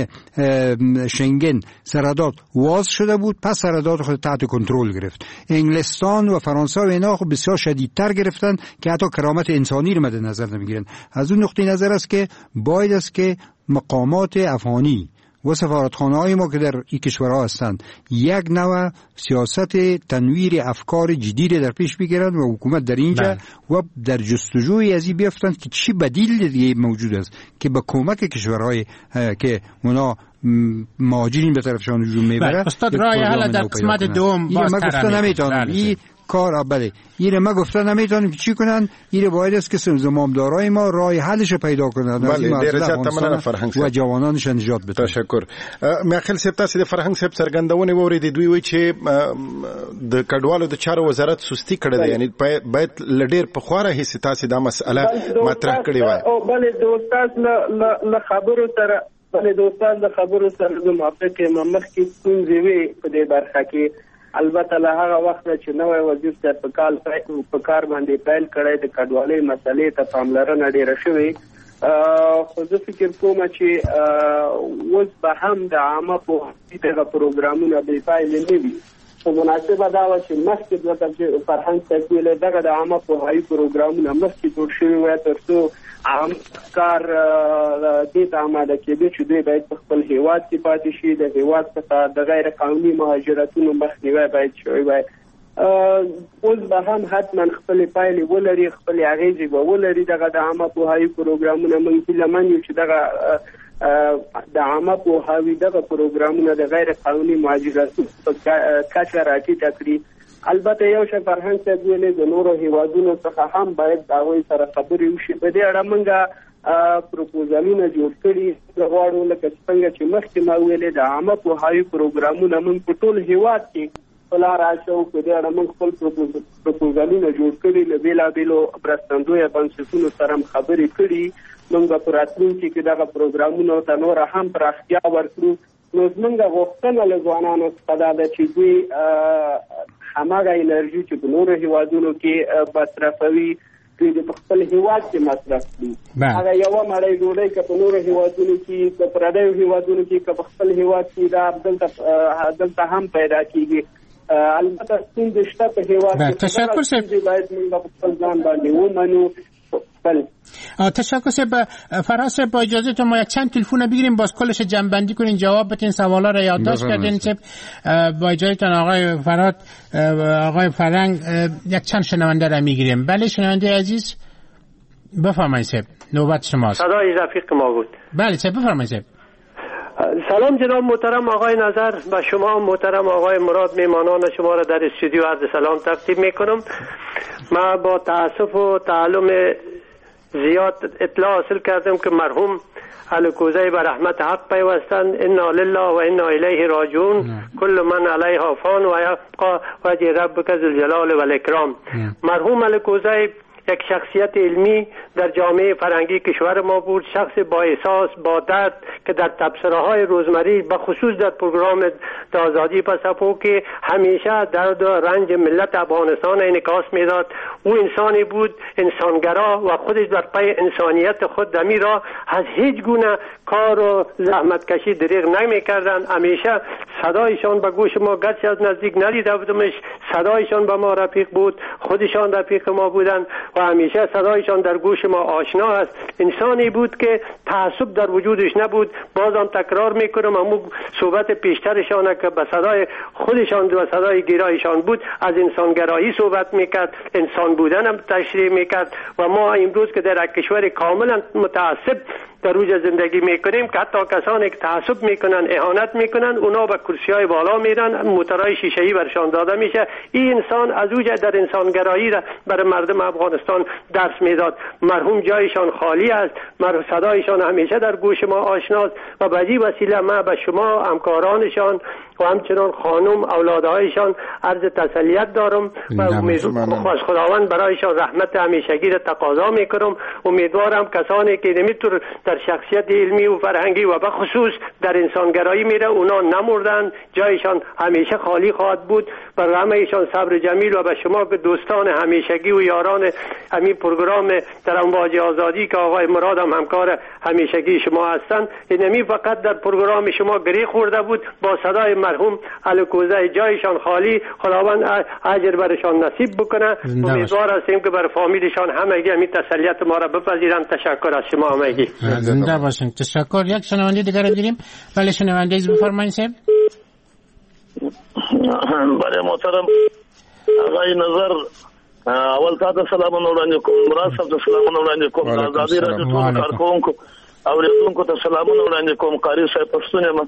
شنگن سرحدات واز شده بود، پس سرحدات خود تحت کنترل گرفت. انگلستان و فرانسه و اینا خب بسیار شدیدتر گرفتن که حتی کرامت انسانی رو مد نظر نمیگیرن. از اون نقطه نظر است که باید است که مقامات افغانی و سفارتخانه‌های ما که در این کشورها هستند یک نوع سیاست تنویر افکار جدی در پیش بگیرند و حکومت در اینجا و در جستجوی از این بیفتند که چی بدیل دیگه موجود است که با کمک کشورهای که اونا مهاجرین به طرفشان هجوم میبره. استاد رای حالا در قسمت دوم باز ترمی کار بله ایره ما گفته نمیتونیم چی کنن، ایره باید است که زمامدارای ما راه حلش پیدا کنن. بله ډیر زیات مننه فرهنګ و جوانانش نجات بده. تشکر. میاخیل صاحب تاسو د فرهنګ صاحب څرګندونه ووري دوی وی چې د کډوالو د چارو وزارت سستی کړی دی، یعنی باید لډیر په خواره هیڅ تاسو دا مسأله مطرح کړی وای. او بله د استاد له خبرو سره بله د استاد له خبرو سره د موافق ممخ کې څنګه وی په دې برخه کې البته له هغه وخت چې نوې وزیر صاحب په کال په کار باندې پیل کړی د کډوالۍ مسلې ته پاملرنه ډیره شوې، خو زه فکر کوم چې اوس به هم د عامه پوهاوي دغه پروګرامونه بې پایلې نه وي په مناسبه دا وه چې مخکې ورته چې فرهنګ صاحب ویلې دغه د عامه پوهاوي پروګرامونه مخکې جوړ شوي وای تر څو عام کار دې ته آماده کېدو چې دوی باید په خپل هیواد کې پاتې شي، د هیواد څخه د غیر قانوني مهاجرتونو مخنیوی باید شوی وای. اوس به هم حتما خپلې پایلې ولري، خپلې اغېزې به ولري. دغه د عامه پوهاوي پروګرامونه موږ هیله من یو چې دغه د عامه پوهاوي دغه پروګرامونه د غیر قانوني مهاجرتونو په کچه راټیټه کړي. البته یو شی فرهنګ صاحب ویلې د نورو هیوادونو څخه هم باید د هغوی سره خبرې وشي. په دې اړه موږ پروپوزالونه جوړ کړي غواړو، لکه څنګه چې مخکې ما ویلې د عامه پوهاوي پروګرامونه موږ په ټول هیواد کې په لار اچوو. په دې اړه موږ خپل پروپوزالونه جوړ کړي، له بېلابېلو مرستندویه بنسټونو سره هم خبرې کړي. موږ په راتلونکي کې دغه پروګرامونو ته نوره هم پراختیا ورکړو. نو زموږ غوښتنه له ځوانانو څخه دا ده چې دوی هماغه انرژي چې په نورو هیوادونو کې مصرفوي دوی د خپل هیواد کې مصرف کړي. هغه یوه مړۍ ډوډۍ که په نورو هیوادونو کې، که پردیو هیوادونو کې، که په خپل هیواد کې، دا دلته هم پیدا کېږي. البته ستونزې شته په هیواد کې، باید موږ په خپل ځان باندې ومنو. تشکر صاحب. فراز صاحب با اجازه ما یک چند تلفن بگیریم، باز کلش جنبندی کنین، جواب بدین، سوالا را یادداشت کردین. صاحب با اجازهتون آقای فراد، آقای فرنگ، یک چند شنونده را میگیریم. بله شنونده عزیز بفرمایید صاحب، نوبت شماست. صدای رفیق ما بود. بله صاحب بفرمایید صاحب. سلام جناب محترم آقای نظر و شما محترم آقای مراد، میمانان شما را در استودیو عرض سلام تقدیم میکنم. ما با تاسف و تعلم زیاد اطلاع حاصل کردم که مرحوم الکوزی به رحمت حق پیوستند. انا لله و انا الیه راجعون. کل من علیها فان و یبقى وجه ربک ذو الجلال و الاکرام. مرحوم الکوزی یک شخصیت علمی در جامعه فرهنگی کشور ما بود، شخص با احساس، با درد که در تبصره‌های روزمره به خصوص در پروگرام آزادی پسپو که همیشه درد و رنج ملت افغانستان انعکاس میداد. او انسانی بود انسانگرا و خودش در پی انسانیت خود دمی را از هیچ گونه کار و زحمت کشی دریغ نمی‌کردند. همیشه صدایشان به گوش ما، گرچه از نزدیک ندیده بودمش، صدایشان به ما رفیق بود، خودشان رفیق ما بودند و همیشه صدایشان در گوش ما آشنا است. انسانی بود که تعصب در وجودش نبود. بازم تکرار میکنم، همون صحبت پیشترشان که به صدای خودشان و صدای گرایشان بود، از انسانگرایی صحبت میکرد، انسان بودن هم تشریح میکرد. و ما امروز که در کشور کاملا متعصب در روز زندگی میکنیم که حتی کسانی که تعصب میکنن، اهانت میکنن، اونا به کرسی‌های بالا میرن، موتورهای شیشه‌ای برشان داده میشه. این انسان از اوج در انسانگرایی را برای مردم افغانستان درس میداد. مرحوم جایشان خالی است، مرحوم صدایشان همیشه در گوش ما آشناست و به این وسیله ما به شما همکارانشان و همچنان خانم اولادهایشان عرض تسلیت دارم و امیدوارم از خداوند برایشان رحمت همیشگی را تقاضا میکنم. امیدوارم کسانی که نمیتونن در شخصیت علمی و فرهنگی و به خصوص در انسانگرایی میره اونا نمردن، جایشان همیشه خالی خواهد بود. و همه‌شان صبر جمیل و به شما که دوستان همیشگی و یاران همین پروگرام در امواج آزادی که آقای مراد هم همکار همیشگی شما هستند، اینمی فقط در پروگرام شما گری خورده بود با صدای مرحوم الکوزی، جایشان خالی. خداوند اجر برشان نصیب بکنه. امیدوار هستیم که بر فامیلشان همگی همین تسلیت ما را بپذیرن. تشکر از شما همگی. زنده باشین. تشکر. یک شنونده دیگر رو داریم. بله شنونده ایز بفرمایید صاحب. بله محترم آقای نظر، اول تا ته سلامونه وړاندې کوم، مراد صاحب ته سلامونه وړاندې کوم، آزادي راډیو ټول کارکوونکو اوریدونکو ته سلامونه وړاندې کوم. قاری صاحب پښتون یم.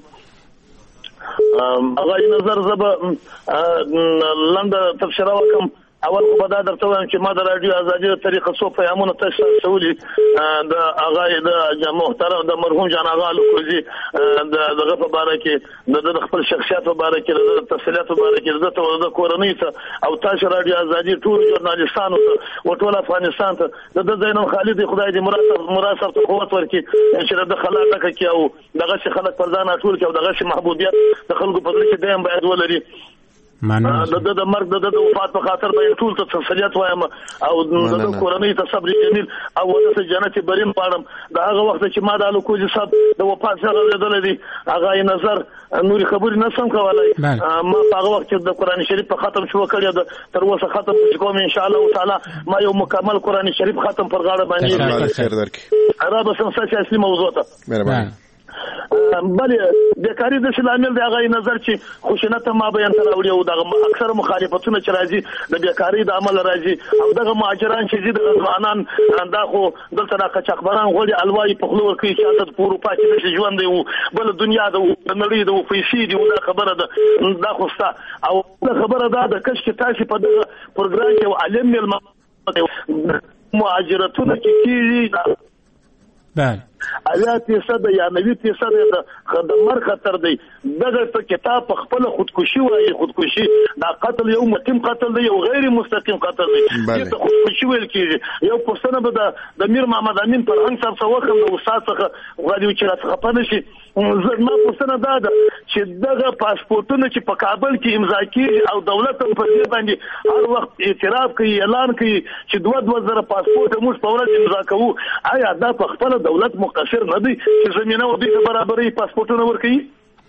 آقای نظر زه به لنډه تبصره وکړم. اول خو به دا درته وایم چې ما د راډیو ازادي د طریقه څو پیغامونه تاسو ته رسولي د هغه د محترم د مرحوم جان آغا الکوزي د دغه په باره کې د خپل شخصیت په باره کې د تفصیلات په باره کې د کورنۍ ته او تاسو راډیو ازادي ټول ژورنالیستانو ته او ټول افغانستان ته د زینب خالد خدای دې مراد مراد صاحب ته قوت ورکړي چې د خلاصه کې او دغه خلک پر ځان ټول کې او دغه محبوبیت د خلکو په دې کې دایم باید ولري. د د مرګ د د وفات په خاطر به ټول ته تسلیت وایم او د کورنۍ ته صبر جمیل او د جنت برین پاړم دا هغه وخت چې ما د الکوزي صاحب د وفات سره لیدل دي هغه یې نظر نوري خبرې نه سم کولای ما هغه وخت چې د قران شریف په ختم شو کړی تر اوسه ختم کوم ان شاء الله تعالی ما یو مکمل قران شریف ختم پر غاړه باندې خیر درکې عربه سمسه اصلي موضوع ته مهرباني بلې بیکاری د شلامل دی هغه نظر چې خوشنت ما بیان کړو او د اکثر مخالفتونه چې راځي د بیکاری د عمل راځي او دغه مهاجران چې دي د ځوانان دا خو دلته د قچاقبران غوړي الوای په خلور کې چې تاسو پورو پاتې نشي ژوند دی بل دنیا د نړۍ د پیسې دی دا خبره ده دا خو ستا او دا خبره ده د کش کې تاسو په دغه پروګرام کې علم مل مهاجرتونه کې کیږي بله ایا فیصد یا نوي فیصد د خدمت خطر دی دغه په کتاب په خپل خودکشي وایي خودکشي دا قتل یو متم قتل دی یو غیر مستقیم قتل دی چې خودکشي ویل کیږي یو پښتنه به د امیر محمد امین پر هنګ صاحب څخه وخت د استاد څخه غواړي چې راڅخه پنه شي زما پښتنه دا ده چې دغه پاسپورتونه چې په کابل کې امضا کیږي او دولت هم په دې باندې هر وخت اعتراف کوي اعلان کوي چې دوه دوه زره پاسپورت موږ په ورځ امضا کوو آیا دا په خپل دولت مقصر نه دی چې زمينه و دې برابرۍ پاسپورتونه ورکړي؟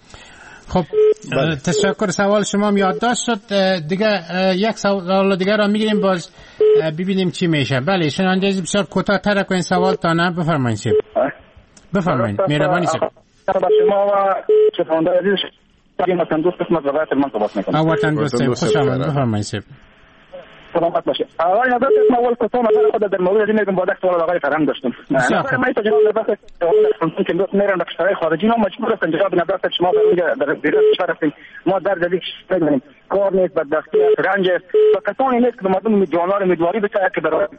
خب تشکر. سوال شما یادداشت شد. دیگه یک سوال دیگه را میگیریم باز ببینیم چی میشه. بله شنونده بسیار کوتاه‌تر کنین سوال تا نه بفرمایید سیب. بفرمایید مهربانی سیب. شما و شنونده عزیز شما وطن دوست قسمت روایت من صحبت میکنم. وطن دوست خوش آمد. بفرمایید سیب. سلامت باشه. آقای نظر اسم اول کتاب نظر خود در مورد این میگم با دست سوال آقای فرهنگ داشتم. نظر من تجربه در بحث فرانسه که دوست میرن در کشورهای خارجی ما مجبور هستیم جواب نظر شما در در بیرون کشور هستیم ما در جدید میگیم کار نیست بدبختی است رنج است و کسانی نیست که به مردم امیدوار امیدواری بشه که برای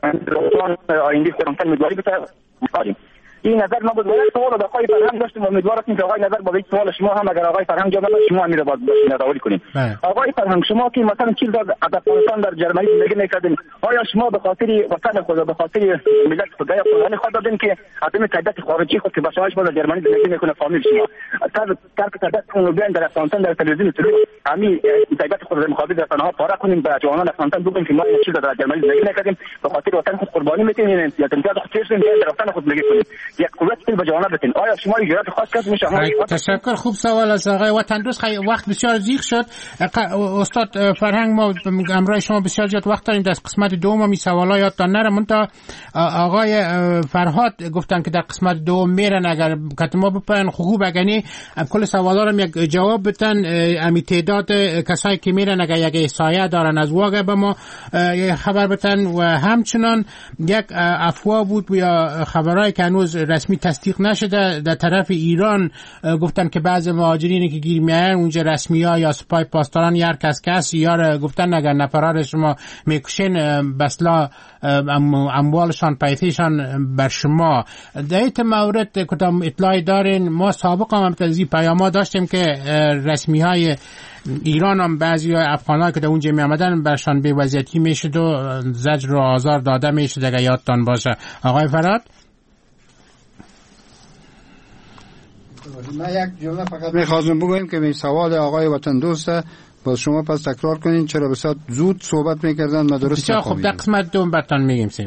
آینده فرانسه امیدواری بشه داریم. این نظر ما بود و یک سوال از آقای فرهنگ داشتیم و امیدوار هستیم که آقای نظر با یک سوال شما هم اگر آقای فرهنگ جواب نداد شما امیر باز باشین نظری کنیم. آقای فرهنگ شما که مثلا چیز از افغانستان در جرمنی زندگی میکردین آیا شما به خاطر وطن خود به خاطر ملت خود یا خودانی خود دادین که عدم تعداد خارجی خود که بچه‌هاش در جرمنی زندگی میکنه فامیل شما تر ترک تعداد اون بیان در افغانستان در تلویزیون تلو همین تعداد خود در مقابل در تنها پاره کنیم به جوانان افغانستان بگیم که ما این چیز در جرمنی زندگی میکردیم به خاطر وطن خود قربانی میکنیم یا تنجاد خود چیز در وطن خود زندگی کنیم یک قوت آیا شما ایجاد خاص کردید میشه؟ تشکر. خوب سوال از آقای وطن دوست. وقت بسیار زیغ شد. استاد فرهنگ ما همراه شما بسیار زیاد وقت داریم در قسمت دوم می سوالا یادتان نره منتها آقای فرهاد گفتن که در قسمت دوم میرن اگر کتما بپرن خوب اگنی کل سوالا رو یک جواب بدن امی تعداد کسایی که میرن اگر یک احصایه دارن از واقع به ما خبر بدن و همچنان یک افواه بود یا خبرایی که هنوز رسمی تصدیق نشده در طرف ایران گفتن که بعض مهاجرینی که گیر میارن اونجا رسمی‌ها یا سپاه پاسداران یا هر کس کس یا گفتن اگر نفرار شما میکشین بسلا اموالشان پیسهشان بر شما. در این مورد کدام اطلاعی دارین؟ ما سابقا هم تازی پیاما داشتیم که رسمی‌های ایران هم بعضی افغان‌ها که در اونجا می آمدن برشان به وضعیتی میشد و زجر و آزار داده میشد اگر یادتان باشه. آقای فرهاد من یک جمله فقط می‌خواستم بگویم که این سوال آقای وطن دوسته باز شما پس تکرار کنین چرا بسیار زود صحبت می‌کردن ما درست نفهمیدم. خب در قسمت دوم براتون میگیم سیم.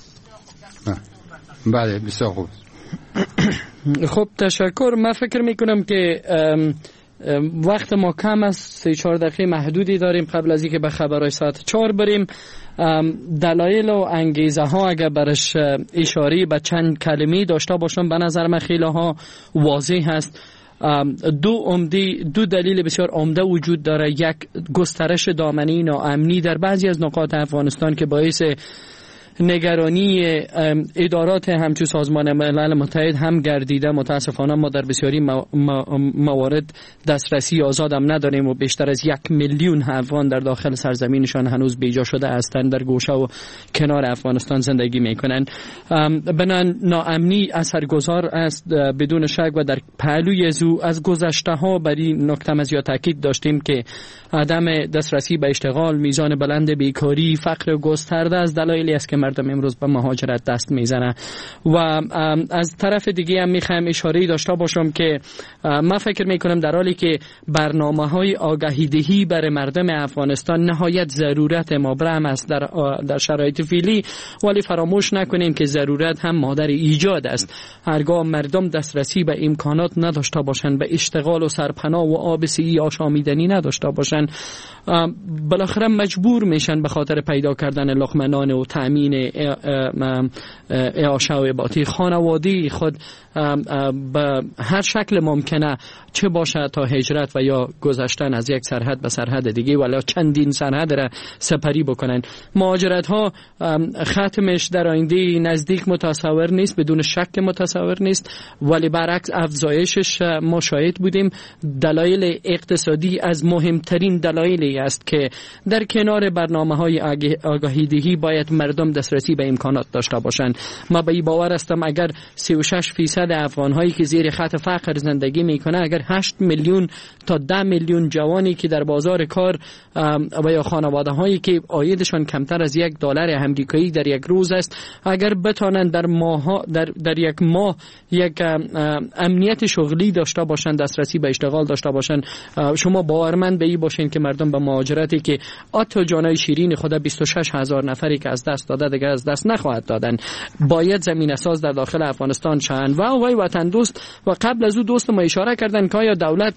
بله بسیار خوب. خب تشکر. من فکر میکنم که وقت ما کم است. سه چهار دقیقه محدودی داریم قبل از اینکه به خبرهای ساعت چهار بریم. دلایل و انگیزه ها اگر برش اشاره به چند کلمه داشته باشم به نظر من خیلی ها واضح هست. دو عمده دو دلیل بسیار عمده وجود داره. یک گسترش دامنه ناامنی در بعضی از نقاط افغانستان که باعث نگرانی ادارات همچون سازمان ملل متحد هم گردیده. متاسفانه ما در بسیاری موارد دسترسی آزاد هم نداریم و بیشتر از یک میلیون افغان در داخل سرزمینشان هنوز بیجا شده هستند در گوشه و کنار افغانستان زندگی میکنند. بنان ناامنی اثرگذار است بدون شک و در پهلوی زو از گذشته ها بر این نکته از یا تاکید داشتیم که عدم دسترسی به اشتغال، میزان بلند بیکاری، فقر گسترده از دلایلی است که مردم امروز به مهاجرت دست میزنه. و از طرف دیگه هم میخوایم اشاره داشته باشم که من فکر میکنم در حالی که برنامه های آگاهی دهی برای مردم افغانستان نهایت ضرورت مبرم است در در شرایط فعلی، ولی فراموش نکنیم که ضرورت هم مادر ایجاد است. هرگاه مردم دسترسی به امکانات نداشته باشند، به اشتغال و سرپناه و آب سیی آشامیدنی نداشته باشند، بالاخره مجبور میشن به خاطر پیدا کردن لقمه نان و تأمین اعاشه و اباطی خانوادی خود به هر شکل ممکنه، چه باشه تا هجرت و یا گذشتن از یک سرحد به سرحد دیگه ولی چندین سرحد را سپری بکنن. مهاجرت ها ختمش در آینده نزدیک متصور نیست، بدون شک متصور نیست، ولی برعکس افزایشش ما شاهد بودیم. دلایل اقتصادی از مهمترین دلایلی است که در کنار برنامه های آگاهی دهی باید مردم دسترسی به امکانات داشته باشند. ما به این باور هستم اگر سی و شش فیصد افغان هایی که زیر خط فقر زندگی میکنه، اگر هشت میلیون تا ده میلیون جوانی که در بازار کار و یا خانواده هایی که عایدشان کمتر از یک دلار امریکایی در یک روز است، اگر بتانند در ماه در, در یک ماه یک امنیت شغلی داشته باشند، دسترسی به اشتغال داشته باشند، شما باورمند به این باشین که مردم به مهاجرتی که آتا جانای شیرین خدا بیست و شش هزار نفری که از دست داده دیگر از دست نخواهد دادن. باید زمینه ساز در داخل افغانستان شوند. و وای وطن دوست و قبل از او دوست ما اشاره کردن که آیا دولت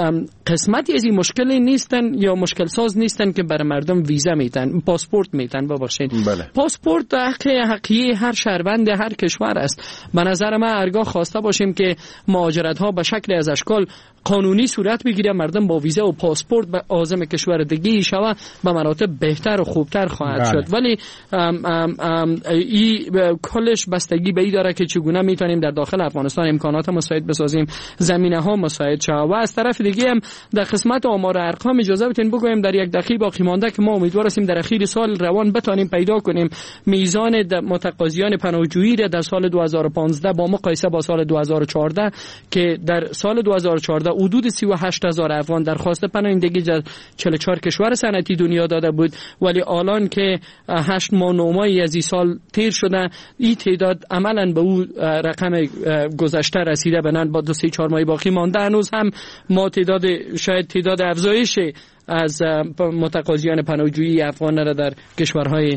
قسمتی از این مشکلی نیستن یا مشکل ساز نیستن که برای مردم ویزا میتن، پاسپورت میتن. ببخشید بله. پاسپورت حق حقیقی هر شهروند هر کشور است. به نظر من هرگاه خواسته باشیم که مهاجرت ها به شکل از اشکال قانونی صورت بگیره، مردم با ویزا و پاسپورت به عازم کشور دیگه شوه، به مراتب بهتر و خوبتر خواهد بله. شد. ولی ام ام ام ای کلش بستگی به این داره که چگونه میتونیم در داخل افغانستان امکانات مساعد بسازیم، زمینه ها مساعد شود. و از طرف دیگه هم در قسمت آمار ارقام اجازه بدین بگویم در یک دقیقه باقی مانده که ما امیدوار هستیم در اخیر سال روان بتونیم پیدا کنیم میزان متقاضیان پناهجویی را در سال دو هزار و پانزده با مقایسه با سال دو هزار و چهارده که در سال دو هزار و چهارده حدود سی و هشت هزار افغان درخواست پناهندگی در چهل و چهار کشور صنعتی دنیا داده بود، ولی الان که هشت ماه نه ماهی از این سال تیر شده، این تعداد عملاً به اون رقم گذشته رسیده. بنان با دو سه چهار ماه باقی مانده هنوز هم ما تعداد شاید تعداد افزایش از متقاضیان پناهجویی افغان را در کشورهای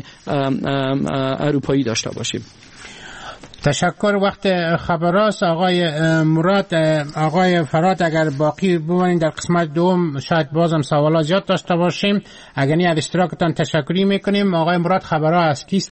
اروپایی داشته باشیم. تشکر. وقت خبراست آقای مراد. آقای فراد اگر باقی بمانید در قسمت دوم شاید بازم سوالات زیاد داشته باشیم. اگر نه از اشتراکتان تشکری میکنیم. آقای مراد خبرها از کیست؟